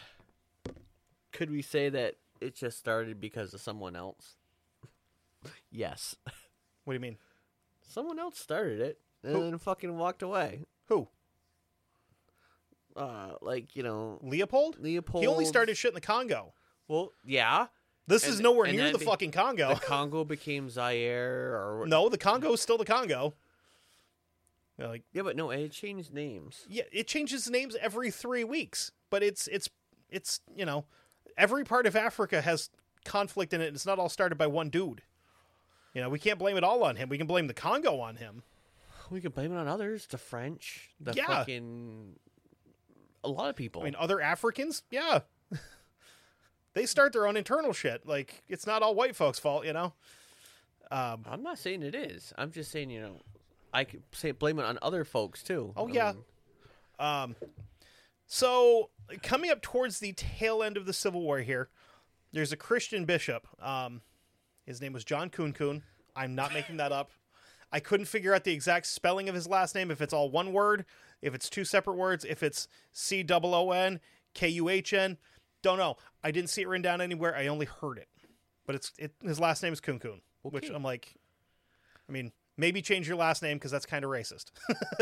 could we say that it just started because of someone else? Yes. What do you mean? Someone else started it and Who? then fucking walked away. Who? Uh, like, you know, Leopold? Leopold. He only started shit in the Congo. Well, yeah. This And- is nowhere and near then the be- fucking Congo. The Congo became Zaire or No, the Congo is still the Congo. You know, like, Yeah, but no, it changed names. yeah, it changes names every three weeks, but it's it's it's you know, every part of Africa has conflict in it. And it's not all started by one dude. You know, we can't blame it all on him. We can blame the Congo on him. We could blame it on others, the French, the Yeah. fucking a lot of people. I mean, other Africans, yeah, they start their own internal shit. Like, it's not all white folks' fault, you know. Um, I'm not saying it is. I'm just saying, you know, I could say blame it on other folks too. Oh, I yeah. mean, Um, so coming up towards the tail end of the Civil War here, there's a Christian bishop. Um, his name was John Kunkun. I'm not making that up. I couldn't figure out the exact spelling of his last name, if it's all one word, if it's two separate words, if it's C O O N, K U H N. Don't know. I didn't see it written down anywhere. I only heard it. But it's it, his last name is Kunkun, which Okay. I'm like, I mean, maybe change your last name because that's kind of racist.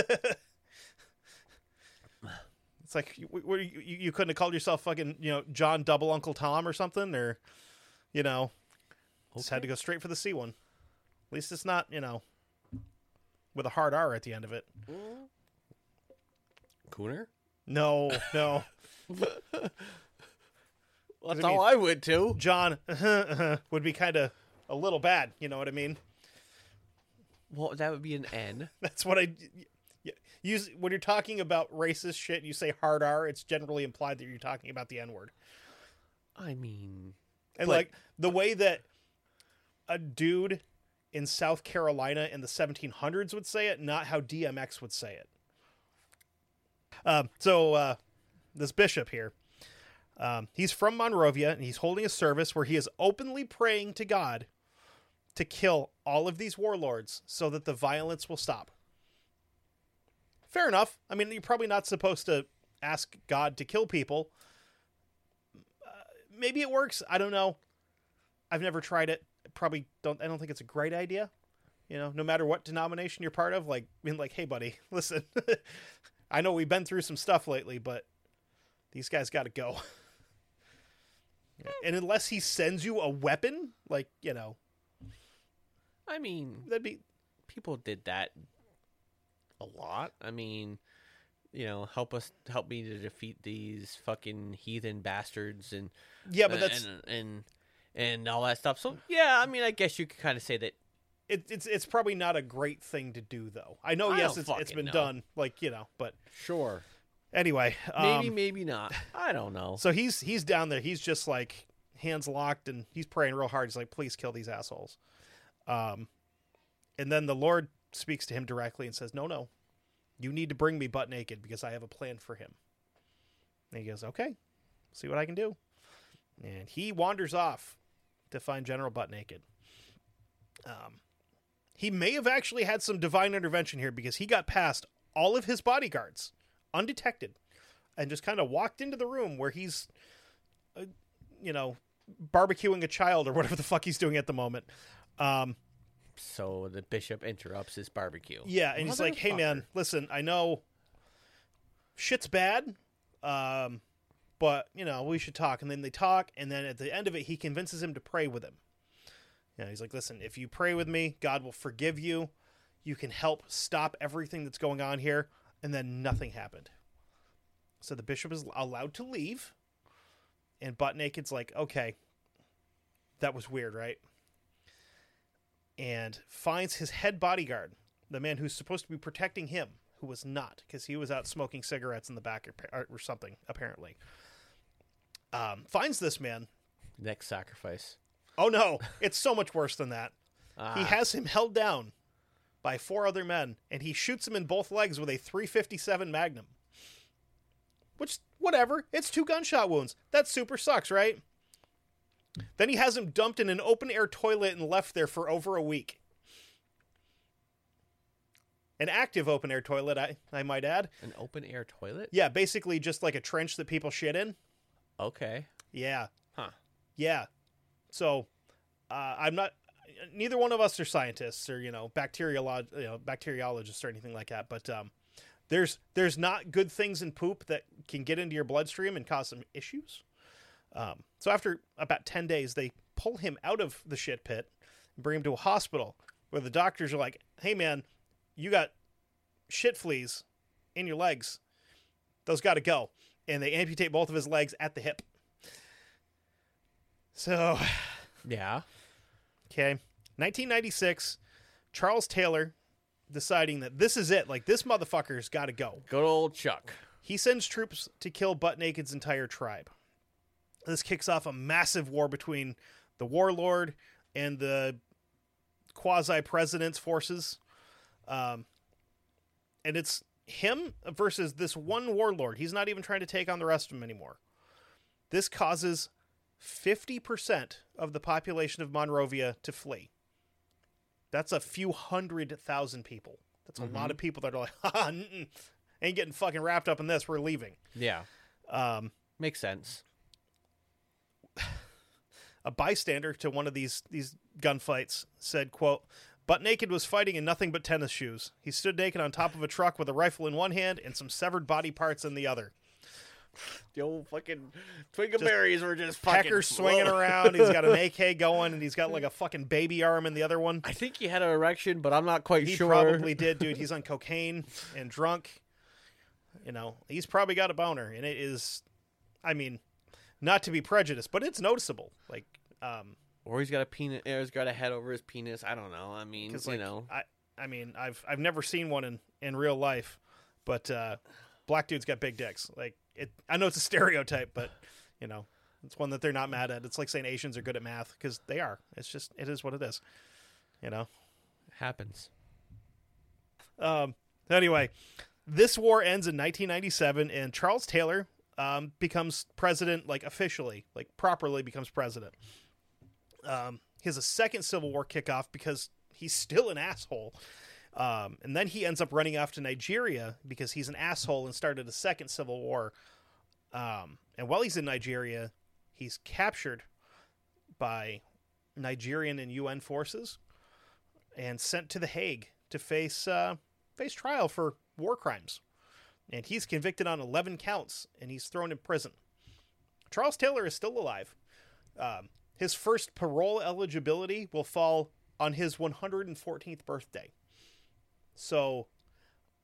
It's like you, what, you, you couldn't have called yourself fucking, you know, John Double Uncle Tom or something, or, you know, just had to go straight for the C one. At least it's not, you know, with a hard R at the end of it. Cooner? No, no. Well, that's I mean- all I would too. John would be kind of a little bad, you know what I mean? Well, that would be an N. That's what I y- use when you're talking about racist shit. You say hard R, it's generally implied that you're talking about the N word. I mean, And But- like the way that a dude in South Carolina in the seventeen hundreds would say it, not how D M X would say it. Um, so uh, this bishop here, um, he's from Monrovia, and he's holding a service where he is openly praying to God to kill all of these warlords so that the violence will stop. Fair enough. I mean, you're probably not supposed to ask God to kill people. Uh, maybe it works. I don't know. I've never tried it. Probably don't. I don't think it's a great idea. You know, no matter what denomination you're part of, like being like, "Hey, buddy, listen. I know we've been through some stuff lately, but these guys got to go." Yeah. And unless he sends you a weapon, like, you know, I mean, that'd be people did that a lot. I mean, you know, help us, help me to defeat these fucking heathen bastards and Yeah, but that's and and, and all that stuff. So yeah, I mean, I guess you could kind of say that. it, it's it's probably not a great thing to do, though. I know, I yes, don't it's it's fucking been know. done, like you know, but Sure. anyway, Maybe, um, maybe not. I don't know. so he's he's down there. He's just like hands locked, and he's praying real hard. He's like, "Please kill these assholes." Um, and then the Lord speaks to him directly and says, "No, no, you need to bring me butt naked because I have a plan for him." And he goes, "Okay, see what I can do." And he wanders off to find General Butt Naked. Um, he may have actually had some divine intervention here because he got past all of his bodyguards undetected and just kind of walked into the room where he's, uh, you know, barbecuing a child or whatever the fuck he's doing at the moment. Um, So the bishop interrupts his barbecue. yeah, and he's like, "Hey, man, listen, I know shit's bad, um, but, you know, we should talk." And then they talk, and then at the end of it, he convinces him to pray with him. You know, he's like, "Listen, if you pray with me, God will forgive you. You can help stop everything that's going on here." And then nothing happened. So the bishop is allowed to leave, and Butt Naked's like, "Okay, that was weird, right?" And finds his head bodyguard, the man who's supposed to be protecting him, who was not, because he was out smoking cigarettes in the back or, or something, apparently. Um, finds this man. Next sacrifice. Oh, no. It's so much worse than that. Ah. He has him held down by four other men, and he shoots him in both legs with a three fifty-seven Magnum. Which, whatever. It's two gunshot wounds. That super sucks, right? Then he has him dumped in an open-air toilet and left there for over a week. An active open-air toilet, I, I might add. An open air toilet? Yeah, basically just like a trench that people shit in. Okay. Yeah. Huh. Yeah. So, uh, I'm not... Neither one of us are scientists or, you know, bacteriolog- you know, bacteriologists or anything like that, but um, there's there's not good things in poop that can get into your bloodstream and cause some issues. Um, so after about ten days, they pull him out of the shit pit and bring him to a hospital where the doctors are like, "Hey, man, you got shit fleas in your legs. Those got to go." And they amputate both of his legs at the hip. So, Yeah. okay. nineteen ninety-six, Charles Taylor deciding that this is it. Like, this motherfucker's got to go. Good old Chuck. He sends troops to kill Butt Naked's entire tribe. This kicks off a massive war between the warlord and the quasi-president's forces. Um, and it's him versus this one warlord. He's not even trying to take on the rest of them anymore. This causes fifty percent of the population of Monrovia to flee. That's a few hundred thousand people. That's a Mm-hmm. lot of people that are like, "Ha, mm-mm, ain't getting fucking wrapped up in this. We're leaving." Yeah. Um, Makes sense. a bystander to one of these these gunfights said, quote, "Butt Naked was fighting in nothing but tennis shoes. He stood naked on top of a truck with a rifle in one hand and some severed body parts in the other. The old fucking Twingaberries were just fucking Peckers swinging around. He's got an A K going, and he's got like a fucking baby arm in the other one. I think he had an erection, but I'm not quite He sure. probably did, dude. He's on cocaine and drunk. You know, he's probably got a boner, and it is, I mean, not to be prejudiced, but it's noticeable. Like, um, Or he's got a penis. Or he's got a head over his penis. I don't know. I mean, you like, know. I, I mean, I've I've never seen one in, in real life, but uh, black dudes got big dicks. Like, it, I know it's a stereotype, but you know, it's one that they're not mad at. It's like saying Asians are good at math because they are. It's just it is what it is. You know. Happens. Um. Anyway, this war ends in nineteen ninety-seven, and Charles Taylor um, becomes president, like officially, like properly becomes president. Um, he has a second Civil War kickoff because he's still an asshole. Um, and then he ends up running off to Nigeria because he's an asshole and started a second Civil War. Um, and while he's in Nigeria, he's captured by Nigerian and U N forces and sent to The Hague to face uh, face trial for war crimes. And he's convicted on eleven counts, and he's thrown in prison. Charles Taylor is still alive. Um, his first parole eligibility will fall on his one hundred fourteenth birthday. So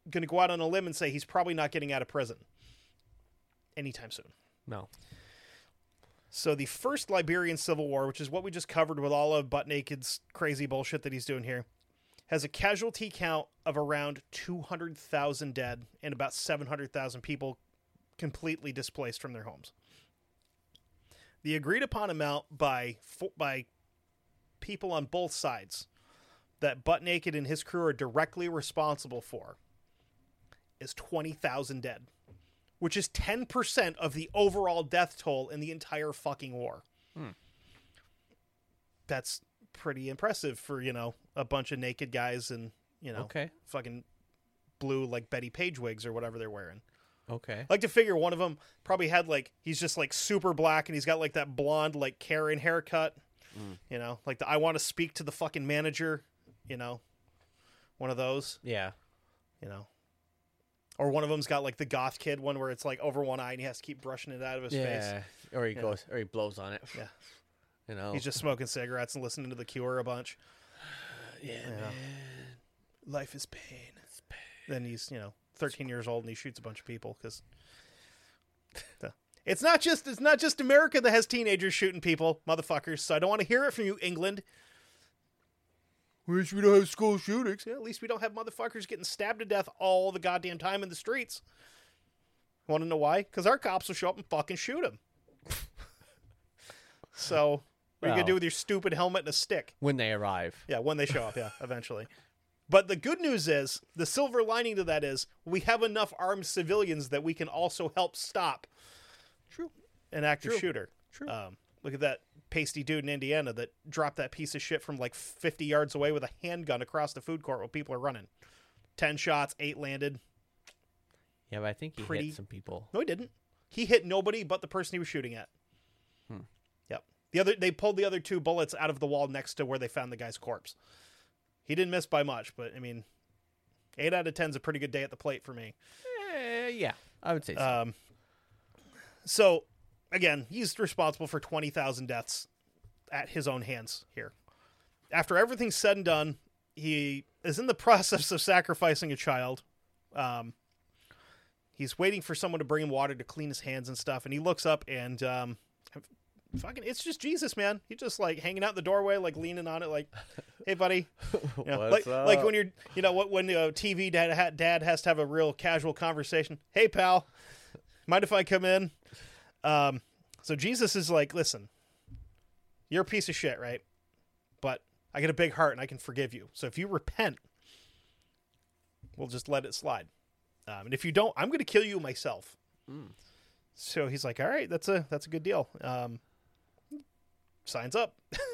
going to go out on a limb and say he's probably not getting out of prison anytime soon. No. So the first Liberian Civil War, which is what we just covered with all of Butt Naked's crazy bullshit that he's doing here, has a casualty count of around two hundred thousand dead and about seven hundred thousand people completely displaced from their homes. The agreed upon amount by by people on both sides that Butt Naked and his crew are directly responsible for is twenty thousand dead, which is ten percent of the overall death toll in the entire fucking war. Hmm. That's pretty impressive for, you know, a bunch of naked guys and, you know, okay. fucking blue, like, Betty Page wigs or whatever they're wearing. Okay. I like to figure one of them probably had, like, he's just, like, super black and he's got, like, that blonde, like, Karen haircut. Mm. You know, like the I want to speak to the fucking manager, you know, one of those. Yeah. You know. Or one of them's got, like, the goth kid one where it's, like, over one eye and he has to keep brushing it out of his yeah. face. Or he yeah. goes, or he blows on it. Yeah. You know. He's just smoking cigarettes and listening to The Cure a bunch. yeah, you know. man. Life is pain. It's pain. Then he's, you know, thirteen years old and he shoots a bunch of people because it's not just it's not just America that has teenagers shooting people, motherfuckers. So I don't want to hear it from you, England. At least we don't have school shootings. Yeah, at least we don't have motherfuckers getting stabbed to death all the goddamn time in the streets. Want to know why? Because our cops will show up and fucking shoot them. So what are you Well, gonna do with your stupid helmet and a stick? When they arrive. Yeah, when they show up, yeah, eventually. But the good news is, the silver lining to that is, we have enough armed civilians that we can also help stop True. an active True. shooter. True. Um, look at that pasty dude in Indiana that dropped that piece of shit from like fifty yards away with a handgun across the food court while people are running. Ten shots, eight landed. Yeah, but I think he Pretty- hit some people. No, he didn't. He hit nobody but the person he was shooting at. Hmm. Yep. The other, they pulled the other two bullets out of the wall next to where they found the guy's corpse. He didn't miss by much, but I mean, eight out of ten is a pretty good day at the plate for me. Eh, yeah, I would say so. Um, so again, he's responsible for twenty thousand deaths at his own hands here. After everything's said and done, he is in the process of sacrificing a child. Um, he's waiting for someone to bring him water to clean his hands and stuff. And he looks up and, um, fucking, it's just Jesus, man. He's just like hanging out in the doorway, like leaning on it, like, "Hey, buddy." You know, What's like, up? like when you're, you know, what when uh, T V dad dad has to have a real casual conversation. "Hey, pal, mind if I come in?" Um, so Jesus is like, "Listen, you're a piece of shit, right? But I get a big heart and I can forgive you. So if you repent, we'll just let it slide. Um, and if you don't, I'm going to kill you myself." Mm. So he's like, "All right, that's a that's a good deal." Um, signs up.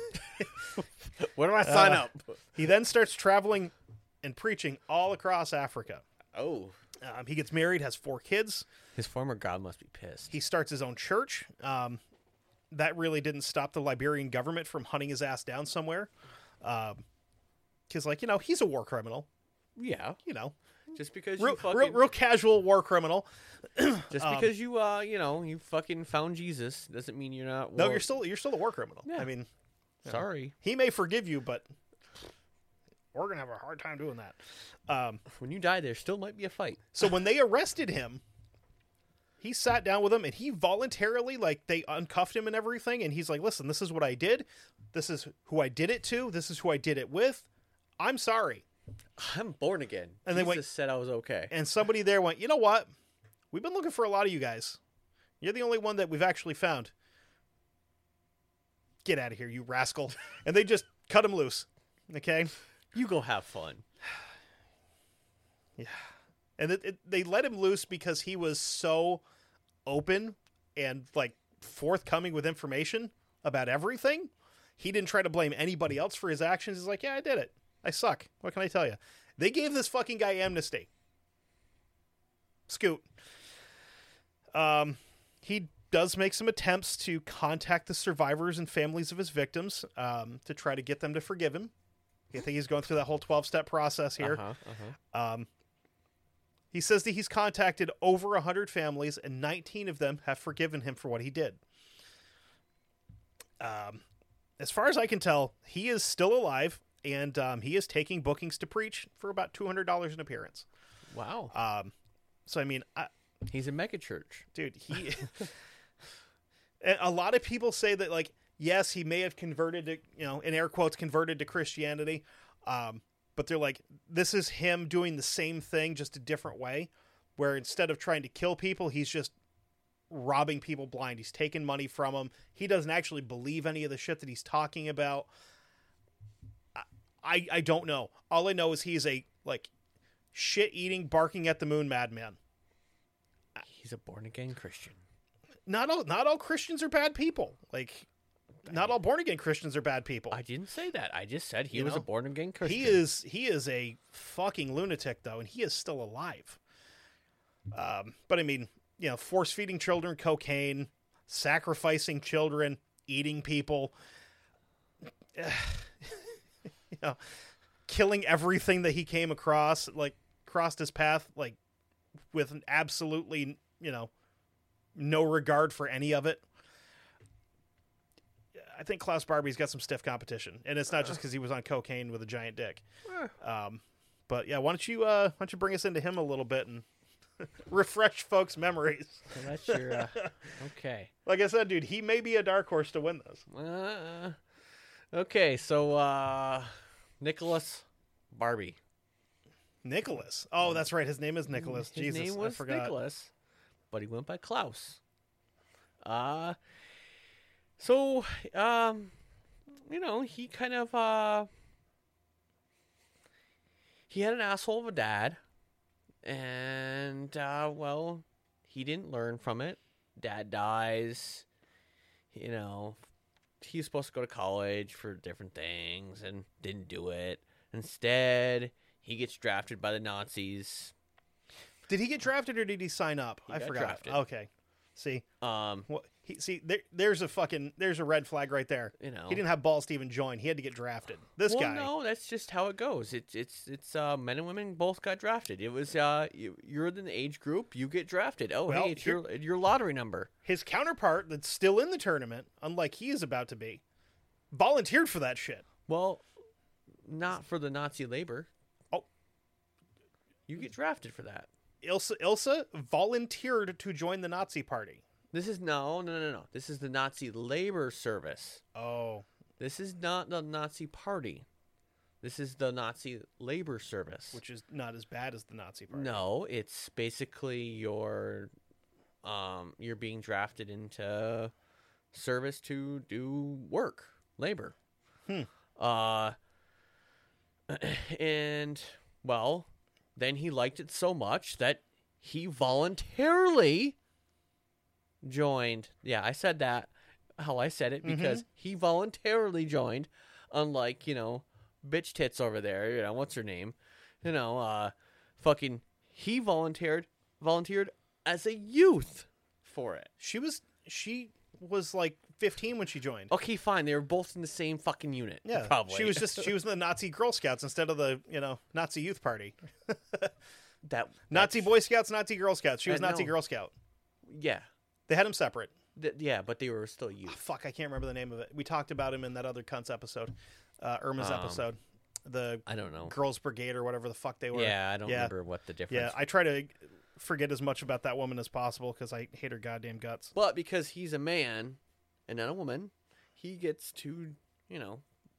Where do I sign Uh, up? He then starts traveling and preaching all across Africa. Oh. Um, he gets married, has four kids. His former god must be pissed. He starts his own church. Um, that really didn't stop the Liberian government from hunting his ass down somewhere. Because, um, like, you know, he's a war criminal. Yeah. You know, Just because real, you fucking... real, real casual war criminal. Just um, because you, uh, you know, you fucking found Jesus doesn't mean you're not... No, war- you're still you're still a war criminal. Yeah. I mean, yeah. Sorry. He may forgive you, but we're gonna have a hard time doing that. Um, When you die, there still might be a fight. so when they arrested him, he sat down with them and he voluntarily, like, they uncuffed him and everything, and he's like, "Listen, this is what I did. This is who I did it to. This is who I did it with. I'm sorry." I'm born again. And they Jesus went- said I was okay. And somebody there went, "You know what? We've been looking for a lot of you guys. You're the only one that we've actually found. Get out of here, you rascal." And they just cut him loose. Okay? You go have fun. Yeah. And it, it, they let him loose because he was so open and, like, forthcoming with information about everything. He didn't try to blame anybody else for his actions. He's like, "Yeah, I did it. I suck. What can I tell you?" They gave this fucking guy amnesty. Scoot. Um, he does make some attempts to contact the survivors and families of his victims, um, to try to get them to forgive him. I think he's going through that whole twelve-step process here. Uh-huh, uh-huh. Um, he says that he's contacted over one hundred families, and nineteen of them have forgiven him for what he did. Um, as far as I can tell, he is still alive, and um, he is taking bookings to preach for about two hundred dollars an appearance. Wow. Um, so I mean, I, He's a mega church. dude, he. And a lot of people say that, like, yes, he may have converted to, you know, in air quotes, converted to Christianity. Um, but they're like, this is him doing the same thing, just a different way, where instead of trying to kill people, he's just robbing people blind. He's taking money from them. He doesn't actually believe any of the shit that he's talking about. I, I, I don't know. All I know is he's a, like, shit-eating, barking at the moon madman. He's a born-again Christian. Not all, not all Christians are bad people. Like, not all born again Christians are bad people. I didn't say that. I just said he You was know? a born-again Christian. He is, he is a fucking lunatic, though, and he is still alive. Um, but I mean, you know, force feeding children cocaine, sacrificing children, eating people, you know, killing everything that he came across, like crossed his path, like with an absolutely, you know, no regard for any of it. I think Klaus Barbie's got some stiff competition, and it's not just because he was on cocaine with a giant dick. Um, but yeah, why don't you uh, why don't you bring us into him a little bit and refresh folks' memories? So that's your uh, okay. Like I said, dude, he may be a dark horse to win this. Uh, okay, so uh, Nicholas Barbie. Nicholas. Oh, that's right. His name is Nicholas. His Jesus, name was I forgot. Nicholas, but he went by Klaus. Uh so um you know, he kind of uh he had an asshole of a dad, and uh well, he didn't learn from it. Dad dies, you know, he's supposed to go to college for different things and didn't do it. Instead, he gets drafted by the Nazis. Did he get drafted or did he sign up? He I got forgot. drafted. Okay. See, Um, what he see there, there's a fucking there's a red flag right there. you know, He didn't have balls to even join. He had to get drafted. This well, guy. no, that's just how it goes. It's it's it's uh, men and women both got drafted. It was uh, you, you're in the age group, you get drafted. Oh, Well, hey, it's here- your your lottery number. His counterpart that's still in the tournament, unlike he is about to be, volunteered for that shit. Well, not for the Nazi labor. Oh. You get drafted for that. Ilsa Ilsa volunteered to join the Nazi party. This is no, no, no, no. This is the Nazi labor service. Oh. This is not the Nazi party. This is the Nazi labor service. Which is not as bad as the Nazi party. No, it's basically your um you're being drafted into service to do work, labor. Hmm. Uh and well, then he liked it so much that he voluntarily joined. Yeah, I said that how I said it because Mm-hmm. he voluntarily joined, unlike, you know, bitch tits over there, you know, what's her name? You know, uh fucking he volunteered volunteered as a youth for it. She was she was like fifteen when she joined. Okay, fine. They were both in the same fucking unit. Yeah, probably. She was just she was in the Nazi Girl Scouts instead of the, you know, Nazi Youth Party. that Nazi that's- Boy Scouts, Nazi Girl Scouts. She was Uh, Nazi no. Girl Scout. Yeah. They had them separate. Th- yeah, but they were still Oh, youth. fuck, I can't remember the name of it. We talked about him in that other cunts episode, uh, Irma's Um, episode, the I don't know. Girls Brigade or whatever the fuck they were. Yeah, I don't Yeah. remember what the difference. Yeah, I try to forget as much about that woman as possible because I hate her goddamn guts. But because he's a man and not a woman, he gets to, you know,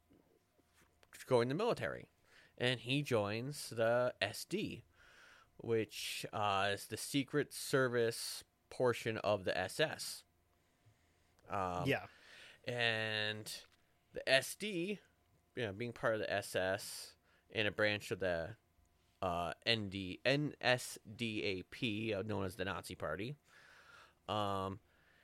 go in the military. And he joins the S D, which uh, is the Secret Service portion of the S S. Um, Yeah, And the S D, you know, being part of the S S and a branch of the uh, N D, N S D A P, uh, known as the Nazi Party. Um,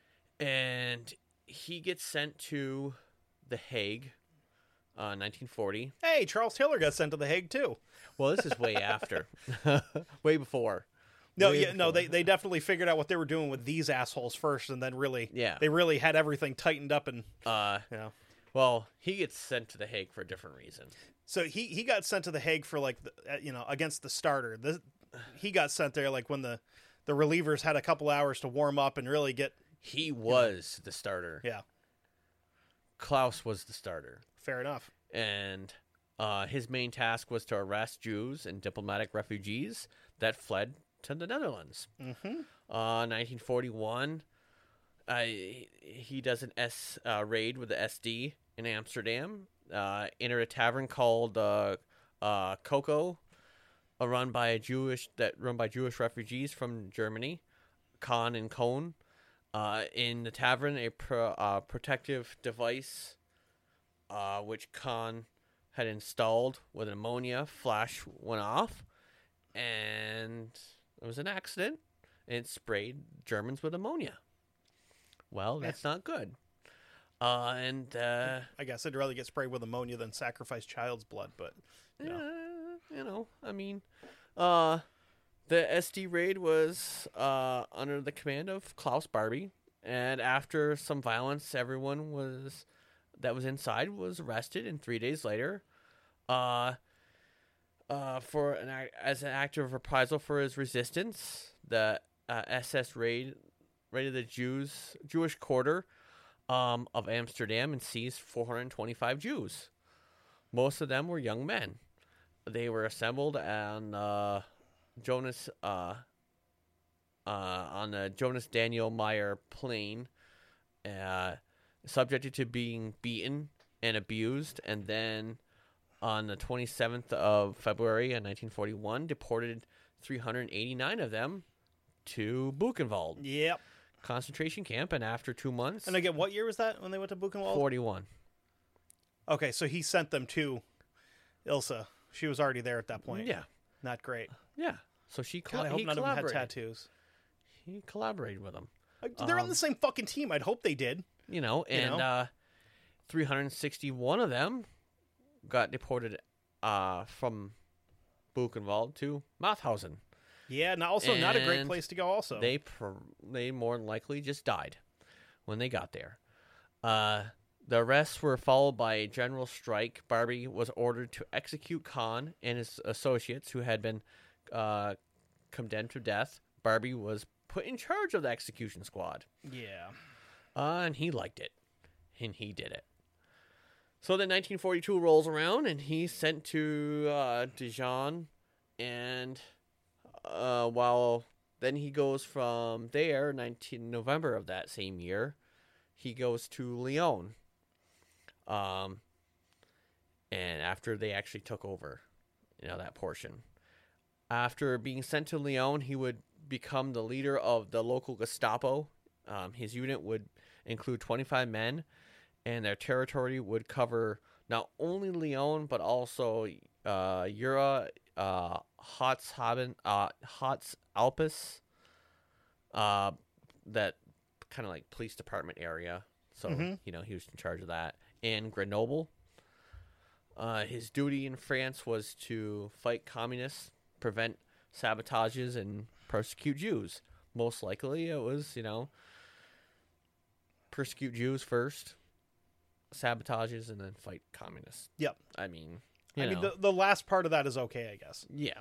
and he gets sent to The Hague, uh, nineteen forty. hey, Charles Taylor got sent to the Hague too. Well, this is way after, way before. No, Way yeah, no, before. they they definitely figured out what they were doing with these assholes first, and then really, Yeah. they really had everything tightened up, and Uh, you know. well, he gets sent to The Hague for a different reason. So he, he got sent to the Hague for like the, uh, you know, against the starter. The, he got sent there like when the the relievers had a couple hours to warm up and really get. He was the starter. Yeah, Klaus was the starter. fair enough. And uh, his main task was to arrest Jews and diplomatic refugees that fled to the Netherlands. Mm-hmm. Uh, nineteen forty-one, uh, he does an S uh, raid with the S D in Amsterdam. Uh, entered a tavern called uh, uh, Coco, uh, run by a Jewish that run by Jewish refugees from Germany, Kahn and Cohn. Uh, in the tavern, a pro, uh, protective device, uh, which Kahn had installed with ammonia flash went off, and it was an accident. And it sprayed Germans with ammonia. Well, that's not good. Uh, and uh, I guess I'd rather get sprayed with ammonia than sacrifice child's blood, but you know, uh, you know, I mean, uh, the S D raid was uh, under the command of Klaus Barbie, and after some violence, everyone was that was inside was arrested, and three days later, uh, uh, for an act, as an act of reprisal for his resistance, the uh, S S raid raided the Jews Jewish quarter um, of Amsterdam and seized four hundred twenty-five Jews. Most of them were young men. They were assembled on uh, Jonas uh, uh, on the Jonas Daniel Meyer plain, uh, subjected to being beaten and abused, and then on the twenty-seventh of February in nineteen forty-one, deported three hundred eighty-nine of them to Buchenwald yep. concentration camp, and after two months, And again, what year was that when they went to Buchenwald? forty-one. Okay, so he sent them to Ilsa. She was already there at that point. Yeah, Not great. yeah. So she God, colla- I hope he none of them had collaborated. tattoos. He collaborated with them. Uh, They're on Um, the same fucking team. I'd hope they did. You know, You and know? uh, three hundred sixty-one of them got deported uh, from Buchenwald to Mauthausen. Yeah, and also not a great And place to go. Also, They pr- they more than likely just died when they got there. Uh, the arrests were followed by a general strike. Barbie was ordered to execute Kahn and his associates who had been uh, condemned to death. Barbie was put in charge of the execution squad. yeah. Uh, and he liked it. And he did it. So then nineteen forty-two rolls around, and he's sent to uh, Dijon. And uh, while then he goes from there, nineteen November of that same year, he goes to Lyon. Um, and after they actually took over, you know, that portion. After being sent to Lyon, he would become the leader of the local Gestapo. Um, his unit would include twenty-five men, and their territory would cover not only Lyon, but also uh, Jura, uh, Hotzhaben, uh, Hotz Alpes, uh, that kind of like police department area. So, Mhm. you know, he was in charge of that. And Grenoble. Uh, his duty in France was to fight communists, prevent sabotages, and persecute Jews. Most likely it was, you know, persecute Jews first, sabotages, and then fight communists. Yep. I mean, you I know, mean, the, the last part of that is okay, I guess. yeah.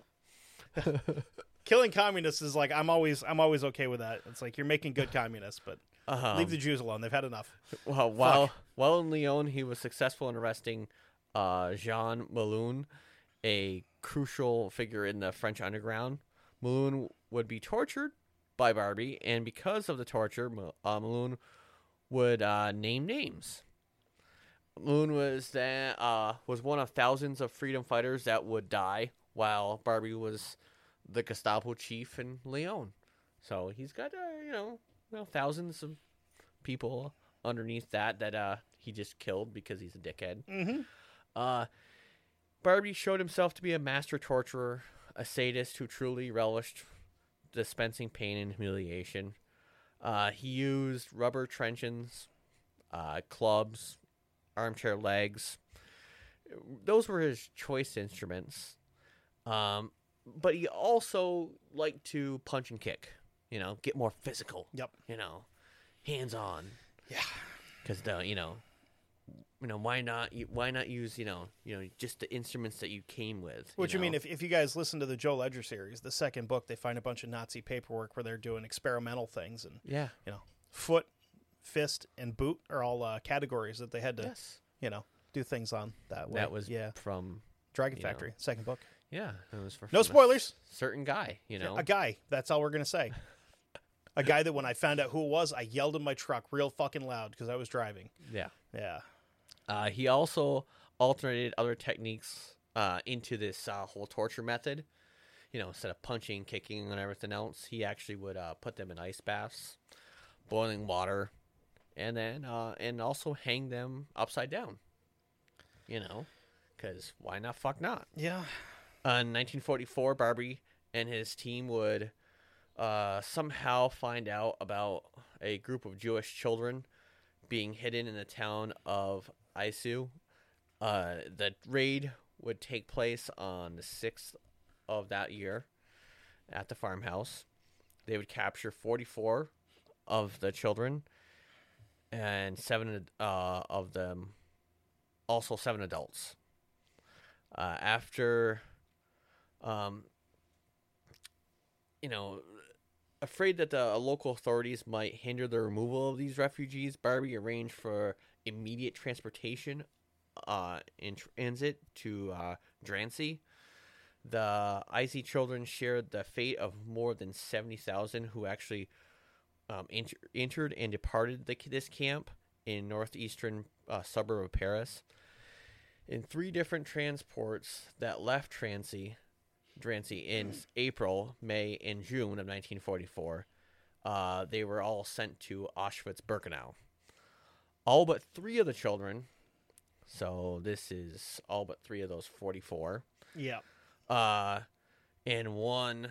Killing communists is like I'm always I'm always okay with that. It's like you're making good communists, but Um, leave the Jews alone. They've had enough. Well, while while in Lyon, he was successful in arresting uh, Jean Moulin, a crucial figure in the French underground. Moulin would be tortured by Barbie, and because of the torture, uh, Moulin would uh, name names. Moulin was then uh, was one of thousands of freedom fighters that would die, while Barbie was the Gestapo chief in Lyon. So he's got uh, you know. You know, thousands of people underneath that that uh, he just killed because he's a dickhead. Mm-hmm. Uh, Barbie showed himself to be a master torturer, a sadist who truly relished dispensing pain and humiliation. Uh, he used rubber truncheons, uh, clubs, armchair legs. Those were his choice instruments. Um, but he also liked to punch and kick. You know, get more physical. Yep. You know, hands on. Yeah. Because the you know, you know why not? Why not use you know you know just the instruments that you came with? What you know? mean, if if you guys listen to the Joe Ledger series, the second book, they find a bunch of Nazi paperwork where they're doing experimental things, and Yeah. you know, foot, fist, and boot are all uh, categories that they had to Yes. you know do things on that way. That was yeah. from Dragon you Factory, know. second book. Yeah, it was for No from a spoilers. s- certain guy, you know. A guy. That's all we're going to say. A guy that when I found out who it was, I yelled in my truck real fucking loud because I was driving. Yeah. Yeah. Uh, he also alternated other techniques uh, into this uh, whole torture method. You know, instead of punching, kicking, and everything else, he actually would uh, put them in ice baths, boiling water, and then uh, and also hang them upside down. You know, because why not? Fuck not. Yeah. Uh, in nineteen forty-four, Barbie and his team would uh, somehow find out about a group of Jewish children being hidden in the town of Isu. Uh, the raid would take place on the sixth of that year at the farmhouse. They would capture forty-four of the children and seven uh, of them, also seven adults. Uh, after, um, you know, afraid that the local authorities might hinder the removal of these refugees, Barbie arranged for immediate transportation uh, in transit to uh, Drancy. The Icy children shared the fate of more than seventy thousand who actually um, enter- entered and departed the, this camp in northeastern uh, suburb of Paris. In three different transports that left Drancy, Drancy in April, May, and June of nineteen forty-four, uh, they were all sent to Auschwitz-Birkenau. All but three of the children, so this is all but three of those forty-four, Yeah. uh, and one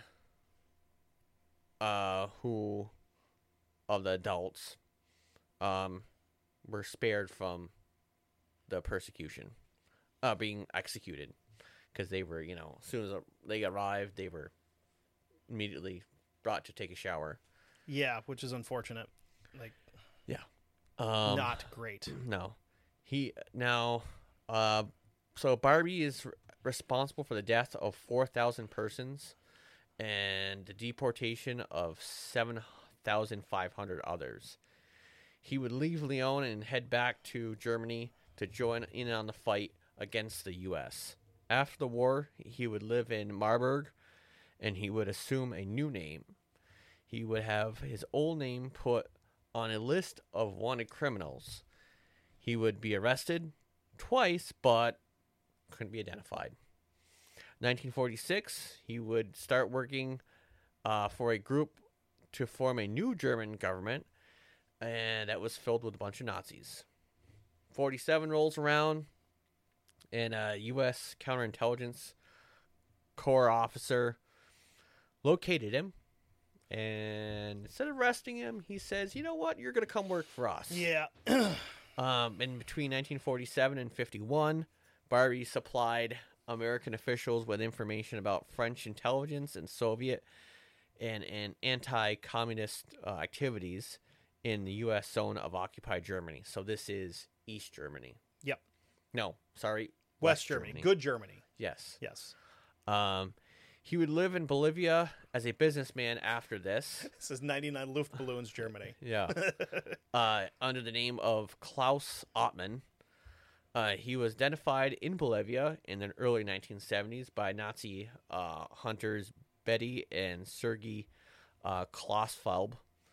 uh, who of the adults um, were spared from the persecution, uh, being executed, because they were, you know, as soon as they arrived, they were immediately brought to take a shower. Yeah, which is unfortunate. Like, Yeah. Um, not great. No. He, now, uh, so Barbie is r- responsible for the death of four thousand persons and the deportation of seven thousand five hundred others. He would leave Lyon and head back to Germany to join in on the fight against the U S. After the war, he would live in Marburg, and he would assume a new name. He would have his old name put on a list of wanted criminals. He would be arrested twice, but couldn't be identified. nineteen forty-six, he would start working uh, for a group to form a new German government, and that was filled with a bunch of Nazis. forty-seven rolls around, and a U S counterintelligence corps officer located him, and instead of arresting him, he says, you know what, you're going to come work for us. Yeah. Um, in between nineteen forty-seven and fifty-one, Barbie supplied American officials with information about French intelligence and Soviet and, and anti-communist uh, activities in the U S zone of occupied Germany. So this is East Germany. Yep. No, sorry. West, Germany. Good Germany. Yes. Yes. Um, he would live in Bolivia as a businessman after this. This is ninety-nine Luftballons, Germany. Yeah. uh, under the name of Klaus Ottmann. Uh, he was identified in Bolivia in the early nineteen seventies by Nazi uh, hunters Betty and Sergei uh, Klausfeld.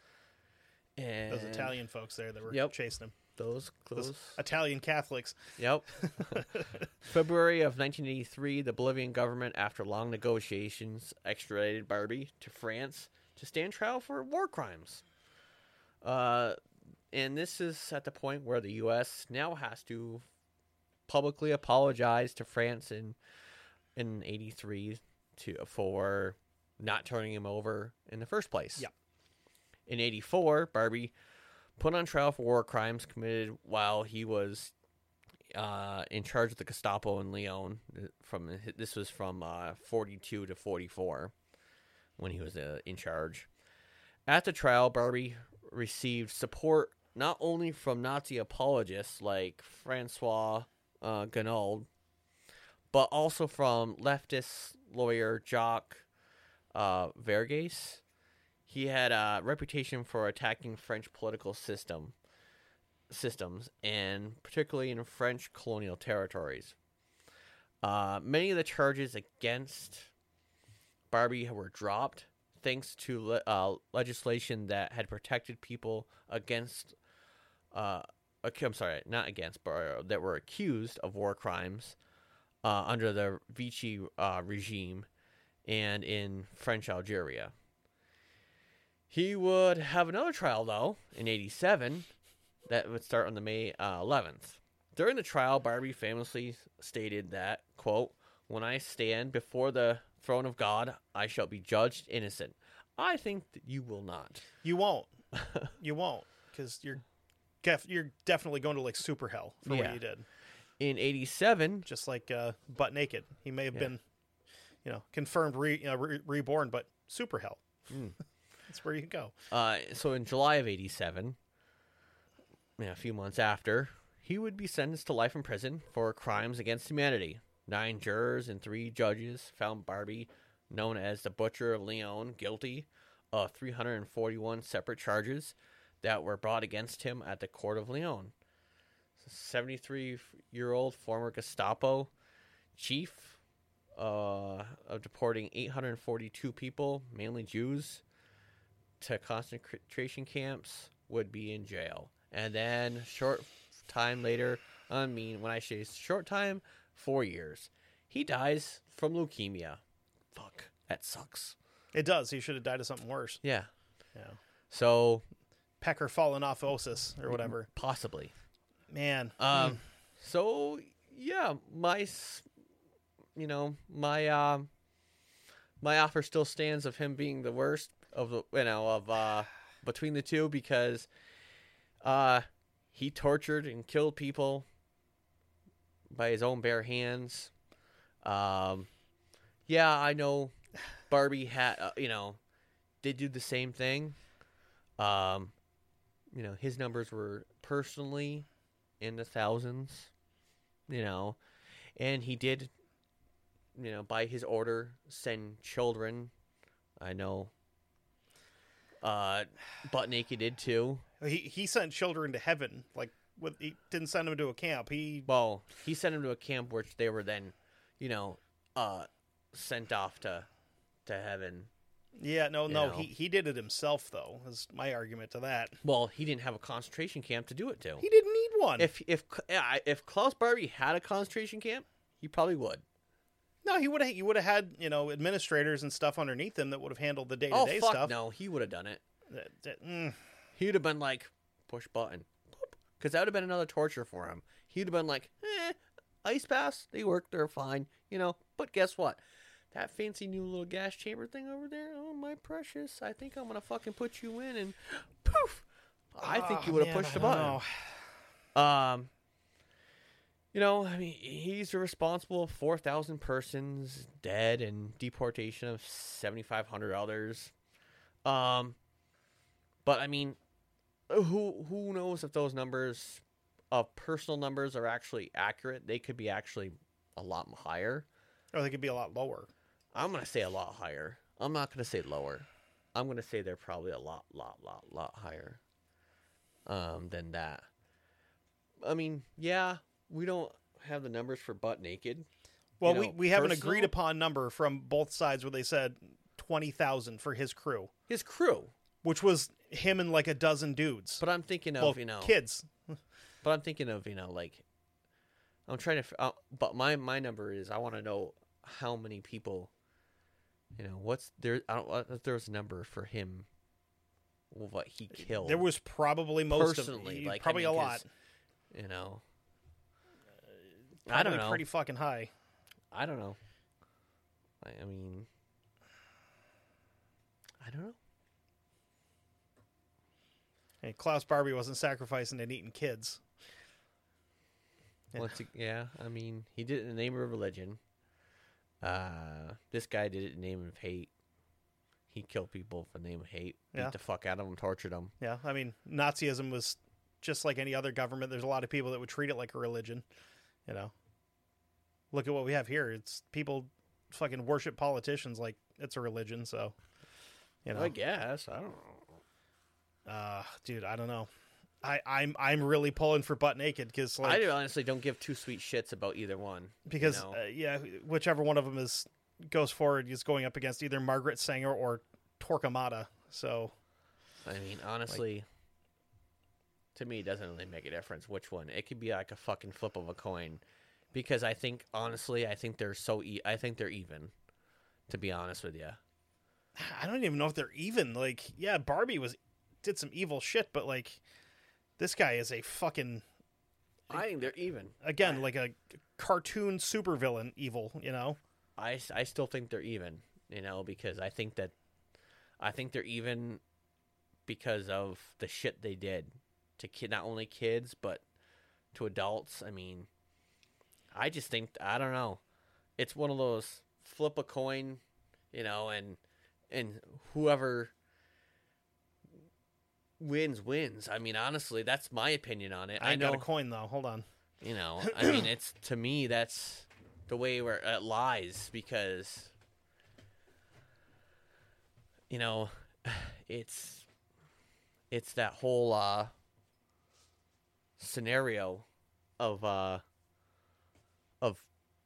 And Those Italian folks there that were Yep. chasing him. Those close. Those Italian Catholics. Yep. February of nineteen eighty-three, the Bolivian government, after long negotiations, extradited Barbie to France to stand trial for war crimes. Uh, and this is at the point where the U S now has to publicly apologize to France in in eighty-three to for not turning him over in the first place. Yep. In eighty-four, Barbie put on trial for war crimes committed while he was uh, in charge of the Gestapo in Lyon. From this was from uh, forty-two to forty-four when he was uh, in charge. At the trial, Barbie received support not only from Nazi apologists like Francois uh, Gounod, but also from leftist lawyer Jacques uh, Vergès. He had a reputation for attacking French political system systems, and particularly in French colonial territories. Uh, many of the charges against Barbie were dropped thanks to le- uh, legislation that had protected people against. Uh, ac- I'm sorry, not against, but uh, that were accused of war crimes uh, under the Vichy uh, regime and in French Algeria. He would have another trial, though, in eighty-seven that would start on the May uh, eleventh. During the trial, Barbie famously stated that, quote, "When I stand before the throne of God, I shall be judged innocent. I think that you will not." You won't. You won't, because you're def- you're definitely going to like super hell for Yeah. what you did. In eighty-seven, Just like uh, butt naked, he may have Yeah. been, you know, confirmed re- you know, re- reborn, but super hell. Mm. That's where you go. uh, so in July of eighty-seven, yeah, a few months after, he would be sentenced to life in prison for crimes against humanity. Nine jurors and three judges found Barbie, known as the Butcher of Lyon, guilty of three hundred forty-one separate charges that were brought against him at the court of Lyon. seventy-three-year-old former Gestapo chief uh, of deporting eight hundred forty-two people, mainly Jews, to concentration camps would be in jail. And then short time later, I mean, when I say short time, four years, he dies from leukemia. Fuck, that sucks. It does. He should have died of something worse. Yeah. Yeah. So Pecker falling off Osis or whatever. possibly. Man. Um. Mm. So yeah, my, s- you know, my um, my offer still stands of him being the worst of the, you know, of uh, between the two, because uh, he tortured and killed people by his own bare hands. Um, yeah, I know Barbie had, uh, you know, did do the same thing. Um, you know, his numbers were personally in the thousands, you know, and he did, you know, by his order, send children. I know. Uh, Butt Naked did too. He he sent children to heaven. Like, with, he didn't send them to a camp. He Well, he sent them to a camp which they were then, you know, uh, sent off to, to heaven. yeah no You no know. he he did it himself though. Is my argument to that. Well, he didn't have a concentration camp to do it to. He didn't need one. If if yeah, if Klaus Barbie had a concentration camp, he probably would. no, he would have he would have had you know administrators and stuff underneath him that would have handled the day to Oh day fuck stuff. no, he would have done it. That- that- mm. He'd have been like, push button, because that would have been another torture for him. He'd have been like, eh, ice baths, they work, they're fine, you know. But guess what? That fancy new little gas chamber thing over there, oh my precious, I think I'm gonna fucking put you in, and poof. I think Oh, you would have man, pushed I the don't button. know. Um, you know, I mean, he's responsible for four thousand persons dead and deportation of seventy-five hundred others. Um, but I mean, who who knows if those numbers of personal numbers are actually accurate? They could be actually a lot higher. Or they could be a lot lower. I'm gonna say a lot higher. I'm not gonna say lower. I'm gonna say they're probably a lot, lot, lot, lot higher um, than that. I mean, yeah, we don't have the numbers for Butt Naked. Well, You we, know, we have an personal- agreed upon number from both sides where they said twenty thousand for his crew, His crew, which was him and like a dozen dudes. but I'm thinking of well, you know, kids. but I'm thinking of you know, like, I'm trying to. f- Uh, but my my number is I want to know how many people. You know what's there? I don't. uh, If there's a number for him. What he killed. There was probably most personally, of like I probably mean, a 'cause, lot. You know, I Probably don't know. Pretty fucking high. I don't know. I, I mean, I don't know. Hey, Klaus Barbie wasn't sacrificing and eating kids. Yeah. Once, ag- yeah, I mean, he did it in the name of religion. Uh, this guy did it in the name of hate. He killed people for the name of hate. Beat Yeah. the fuck out of them, tortured them. Yeah, I mean, Nazism was just like any other government. There's a lot of people that would treat it like a religion. You know, look at what we have here. It's people fucking worship politicians like it's a religion. So, you know, I guess I don't know. uh, dude, I don't know. I, I'm I'm really pulling for butt naked because like I honestly don't give two sweet shits about either one. because you know? uh, yeah, whichever one of them is goes forward is going up against either Margaret Sanger or Torquemada. So I mean, honestly, to me, it doesn't really make a difference which one. It could be like a fucking flip of a coin, because I think honestly, I think they're so e- I think they're even. To be honest with you, I don't even know if they're even. Like, yeah, Barbie was did some evil shit, but like this guy is a fucking I think they're even. again like a cartoon supervillain evil. You know. I, I still think they're even. You know, because I think that I think they're even because of the shit they did to kid, not only kids but to adults. I mean, I just think I don't know. It's one of those flip a coin, you know, and and whoever wins wins. I mean, honestly, that's my opinion on it. I, I ain't know, got a coin though. Hold on. you know. I mean, it's to me that's the way where it lies, because you know, it's it's that whole uh, scenario of uh, of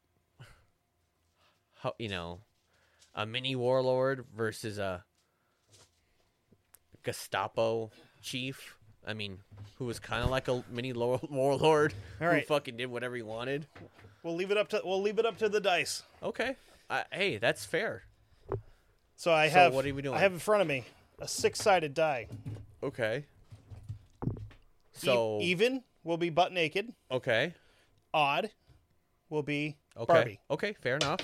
how, you know, a mini warlord versus a Gestapo chief. I mean, who was kind of like a mini lo- warlord All who right. fucking did whatever he wanted. We'll leave it up to we'll leave it up to the dice. Okay, I, hey, that's fair. So I So have what are we doing? I have in front of me a six-sided die. Okay. E- So even will be butt naked. okay, Odd will be okay, Barbie. okay, fair enough.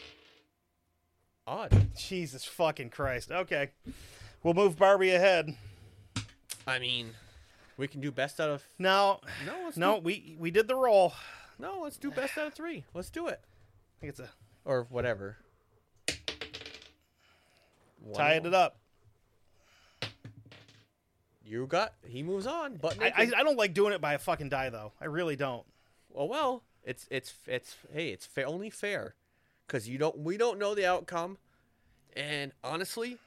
Odd. Jesus fucking Christ. Okay. We'll move Barbie ahead. I mean, we can do best out of No, no. Let's no, do, we we did the roll. no. Let's do best out of three. Let's do it, I think it's a or whatever. tied it up. You got. He moves on, but I, I I don't like doing it by a fucking die though. I really don't. well, well, it's it's it's hey, it's fa- only fair, because you don't we don't know the outcome, and honestly,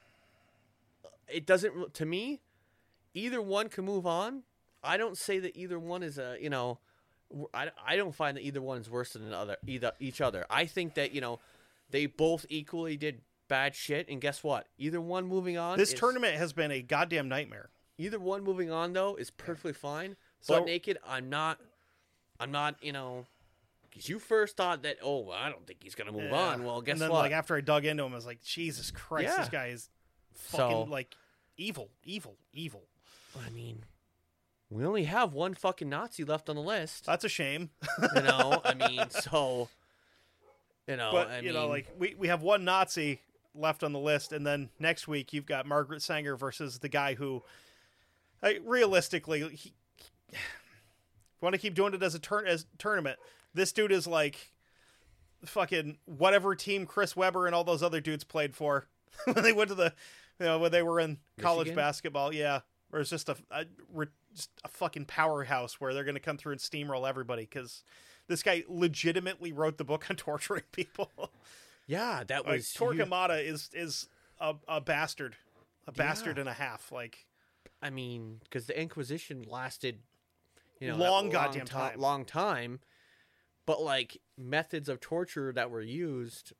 it doesn't to me. Either one can move on. I don't say that either one is a you know, I, I don't find that either one is worse than another either each other. I think that you know, they both equally did bad shit, and guess what? Either one moving on. This is, tournament has been a goddamn nightmare. Either one moving on though is perfectly fine. So- Butt naked, I'm not. I'm not. You know, because you first thought that. Oh, well, I don't think he's gonna move Yeah. on. Well, guess and then what? like after I dug into him, I was like, Jesus Christ, Yeah. this guy is fucking So- like evil, evil, evil. I mean, we only have one fucking Nazi left on the list. That's a shame. You know, I mean, so. You know, But I you mean, know, like we, we have one Nazi left on the list, and then next week you've got Margaret Sanger versus the guy who, like, realistically, he, he want to keep doing it as a turn as tournament. This dude is like fucking whatever team Chris Webber and all those other dudes played for when they went to the, you know, when they were in college Michigan? basketball. Yeah, or it's just a, a re- just a fucking powerhouse where they're going to come through and steamroll everybody because this guy legitimately wrote the book on torturing people. yeah, that Like, was. Torquemada is is a, a bastard, a bastard Yeah. and a half. Like, I mean, because the Inquisition lasted, you know, Long that goddamn ti- time. long time, but like methods of torture that were used,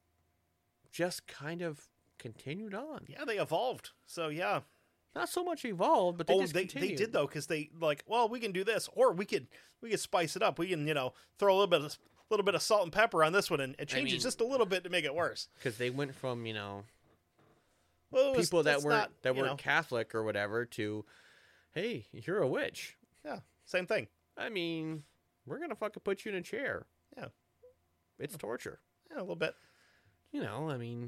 just kind of continued on. yeah, they evolved. So yeah, Not so much evolved, but they oh, just they they continued. did though because they like, well, we can do this, or we could we could spice it up. We can you know throw a little bit of little bit of salt and pepper on this one and, and change mean- it just a little bit to make it worse. because they went from you know Well, it was- people that that's weren't not, that you weren't know, Catholic or whatever to, hey, you're a witch. yeah, same thing. I mean, we're gonna fucking put you in a chair. Yeah. It's torture. Yeah, a little bit. You know, I mean,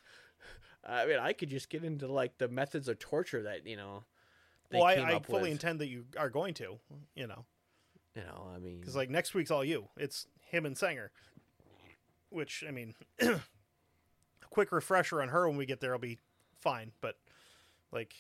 I mean, I could just get into like the methods of torture that you know. They Well, I, came I up fully with. intend that you are going to, you know, You know, I mean, because like next week's all you. It's him and Sanger, which I mean, a quick refresher on her when we get there will be fine. But like,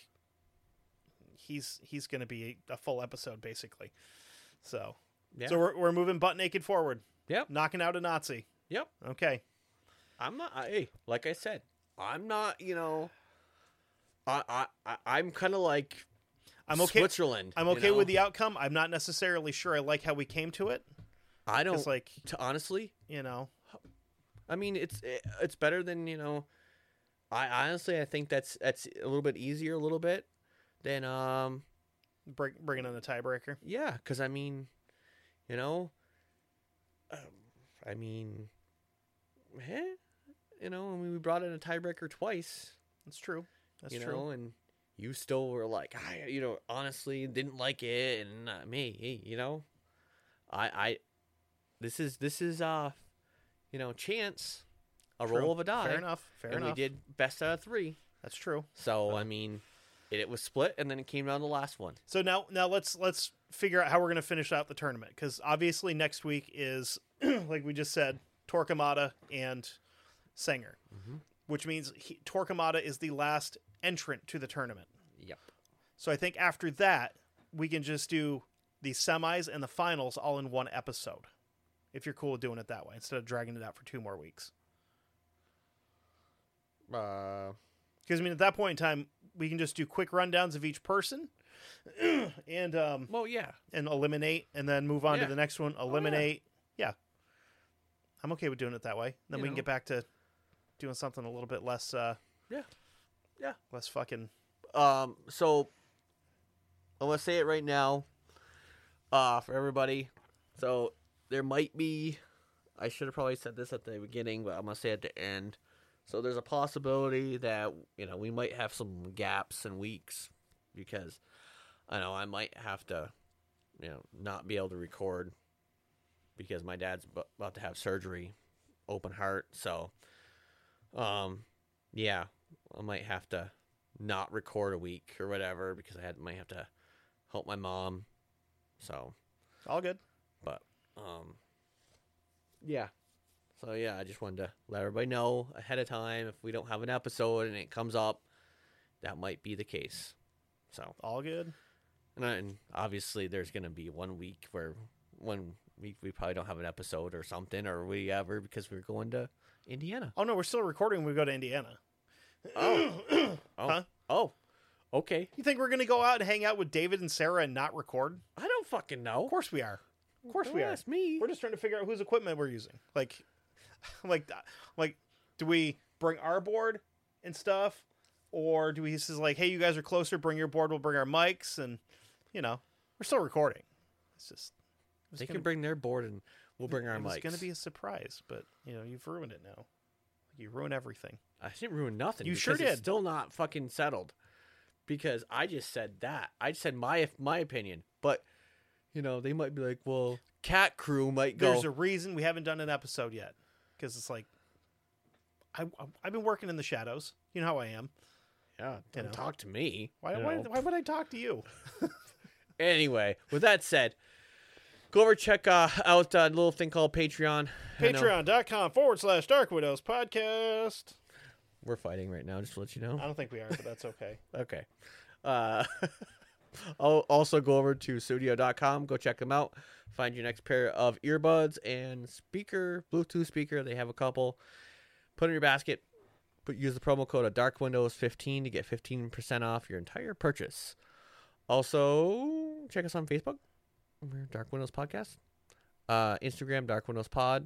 he's he's going to be a, a full episode basically. So yeah. so we're we're moving butt naked forward. Yep. Knocking out a Nazi. Yep. Okay. I'm not. I, hey, like I said, I'm not. You know, I I, I I'm kind of like I'm okay. Switzerland. I'm you okay know? with the outcome. I'm not necessarily sure I like how we came to it. I don't 'Cause, like, to honestly. you know, I mean, it's it, it's better than you know. I honestly I think that's that's a little bit easier, a little bit than um break, bringing in a tiebreaker. yeah, because I mean, you know, um, I mean, eh, you know, I mean, we brought in a tiebreaker twice. That's true. That's you true. know, and you still were like, I, you know, honestly didn't like it, and not me, you know, I, I, this is this is uh, you know, chance, a True. roll of a die. Fair enough. Fair and enough. we did best out of three. That's true. So I mean, it, it was split, and then it came down to the last one. So now, now let's let's figure out how we're going to finish out the tournament, because obviously next week is, like we just said, Torquemada and Sanger, Mm-hmm. which means he, Torquemada is the last entrant to the tournament. Yep. So I think after that, we can just do the semis and the finals all in one episode, if you're cool with doing it that way, instead of dragging it out for two more weeks. Uh, Because, I mean, at that point in time, we can just do quick rundowns of each person and um, well, yeah. and eliminate, and then move on Yeah. to the next one, eliminate. yeah. I'm okay with doing it that way. Then You we can know. get back to doing something a little bit less, uh, Yeah. Yeah. less fucking... Um. So I'm gonna say it right now. Uh, for everybody. So there might be. I should have probably said this at the beginning, but I'm gonna say it at the end. So there's a possibility that you know we might have some gaps in weeks because I know I might have to, you know, not be able to record because my dad's b- about to have surgery, open heart. So, um, yeah, I might have to not record a week or whatever because I had might have to help my mom. So, All good. but um, yeah. So yeah, I just wanted to let everybody know ahead of time if we don't have an episode and it comes up, that might be the case. So All good. and, and obviously there's gonna be one week where one week we probably don't have an episode or something or whatever because we're going to Indiana. Oh, no, we're still recording when we go to Indiana. Oh, oh, Huh? oh, okay. You think we're going to go out and hang out with David and Sarah and not record? I don't fucking know. Of course we are. Of course Don't we are. ask me. We're just trying to figure out whose equipment we're using. Like, like, like, do we bring our board and stuff, or do we just like, hey, you guys are closer, bring your board, we'll bring our mics, and you know, we're still recording. It's just it's They gonna, can bring their board and we'll bring our it was mics. going to be a surprise, but you know, you've ruined it now. You ruin everything. I didn't ruin nothing. You because sure It's did. still not fucking settled. Because I just said that. I said my my opinion. But, you know, they might be like, well, Cat Crew might go. There's a reason we haven't done an episode yet, because it's like, I I've been working in the shadows. You know how I am. yeah, don't know. talk to me. Why you why, know. why would I talk to you? Anyway, with that said, go over check uh, out a little thing called Patreon. I know Patreon.com forward slash Dark Widows podcast. We're fighting right now, just to let you know. I don't think we are, but that's okay. Okay. Uh, I'll also go over to studio dot com. Go check them out. Find your next pair of earbuds and speaker, Bluetooth speaker. They have a couple. Put in your basket. But use the promo code of Dark Windows fifteen to get fifteen percent off your entire purchase. Also, check us on Facebook. We're Dark Windows Podcast. Uh, Instagram, Dark Windows Pod.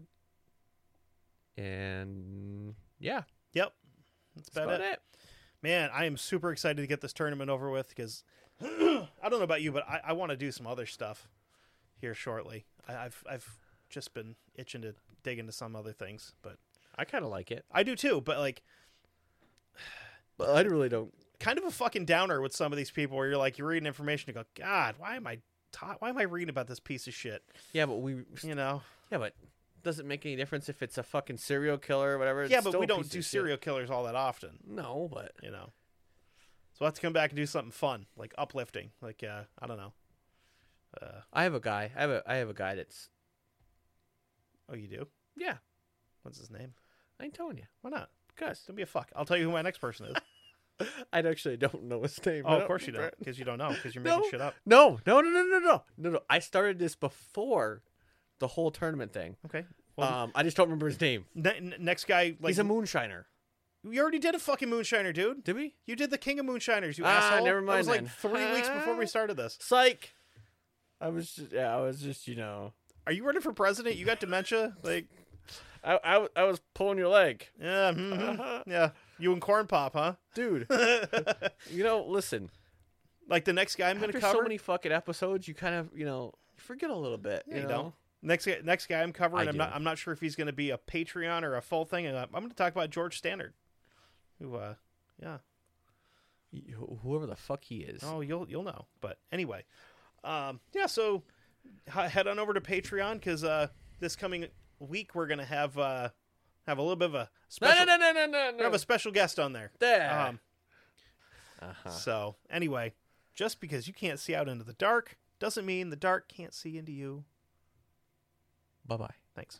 And yeah, Yep. That's that's about, about it. it. Man, I am super excited to get this tournament over with, because I don't know about you, but I, I want to do some other stuff here shortly. I, I've I've just been itching to dig into some other things, but I kind of like it. I do too. But like, But I really don't. kind of a fucking downer with some of these people, where you're like, you're reading information, and go, God, why am I ta- why am I reading about this piece of shit? Yeah, but we. You know? Yeah, but doesn't make any difference if it's a fucking serial killer or whatever. It's Yeah, but still we a don't piece do of shit. serial killers all that often. No, but You know. So we'll have to come back and do something fun, like uplifting, like uh, I don't know. Uh, I have a guy. I have a. I have a guy that's. oh, you do? Yeah, What's his name? I ain't telling you Why not? because Don't be a fuck. I'll tell you who my next person is. I actually don't know his name. Oh, I of course you don't, because you don't know, because you're No. making shit up. No, no, no, no, no, no, no, no. I started this before the whole tournament thing. Okay. Well, Um, I just don't remember his name. ne- n- next guy, like He's a moonshiner. You already did a fucking moonshiner, dude. Did we? You did the King of Moonshiners, you Ah, asshole. never That mind was like then. three weeks before we started this. Psych. I was just, yeah, I was just, you know, Are you running for president? You got dementia? Like, I, I, I was pulling your leg, yeah, mhm. yeah. You and Corn Pop, huh? dude. You know, listen. Like the next guy I'm going to After cover. so many fucking episodes, you kind of, you know, forget a little bit. Yeah, you you know, don't. Next guy- next guy I'm covering, I I'm do. not I'm not sure if he's going to be a Patreon or a full thing. And I'm going to talk about George Stannard, who, uh, yeah. Wh- whoever the fuck he is. Oh, you'll you'll know. But anyway, um, yeah. So h- head on over to Patreon because uh, this coming week we're gonna have uh, have a little bit of a no, special no, no, no, no, no, we're gonna no. have a special guest on there. There. Um, uh-huh. So anyway, just because you can't see out into the dark doesn't mean the dark can't see into you. Bye bye. Thanks.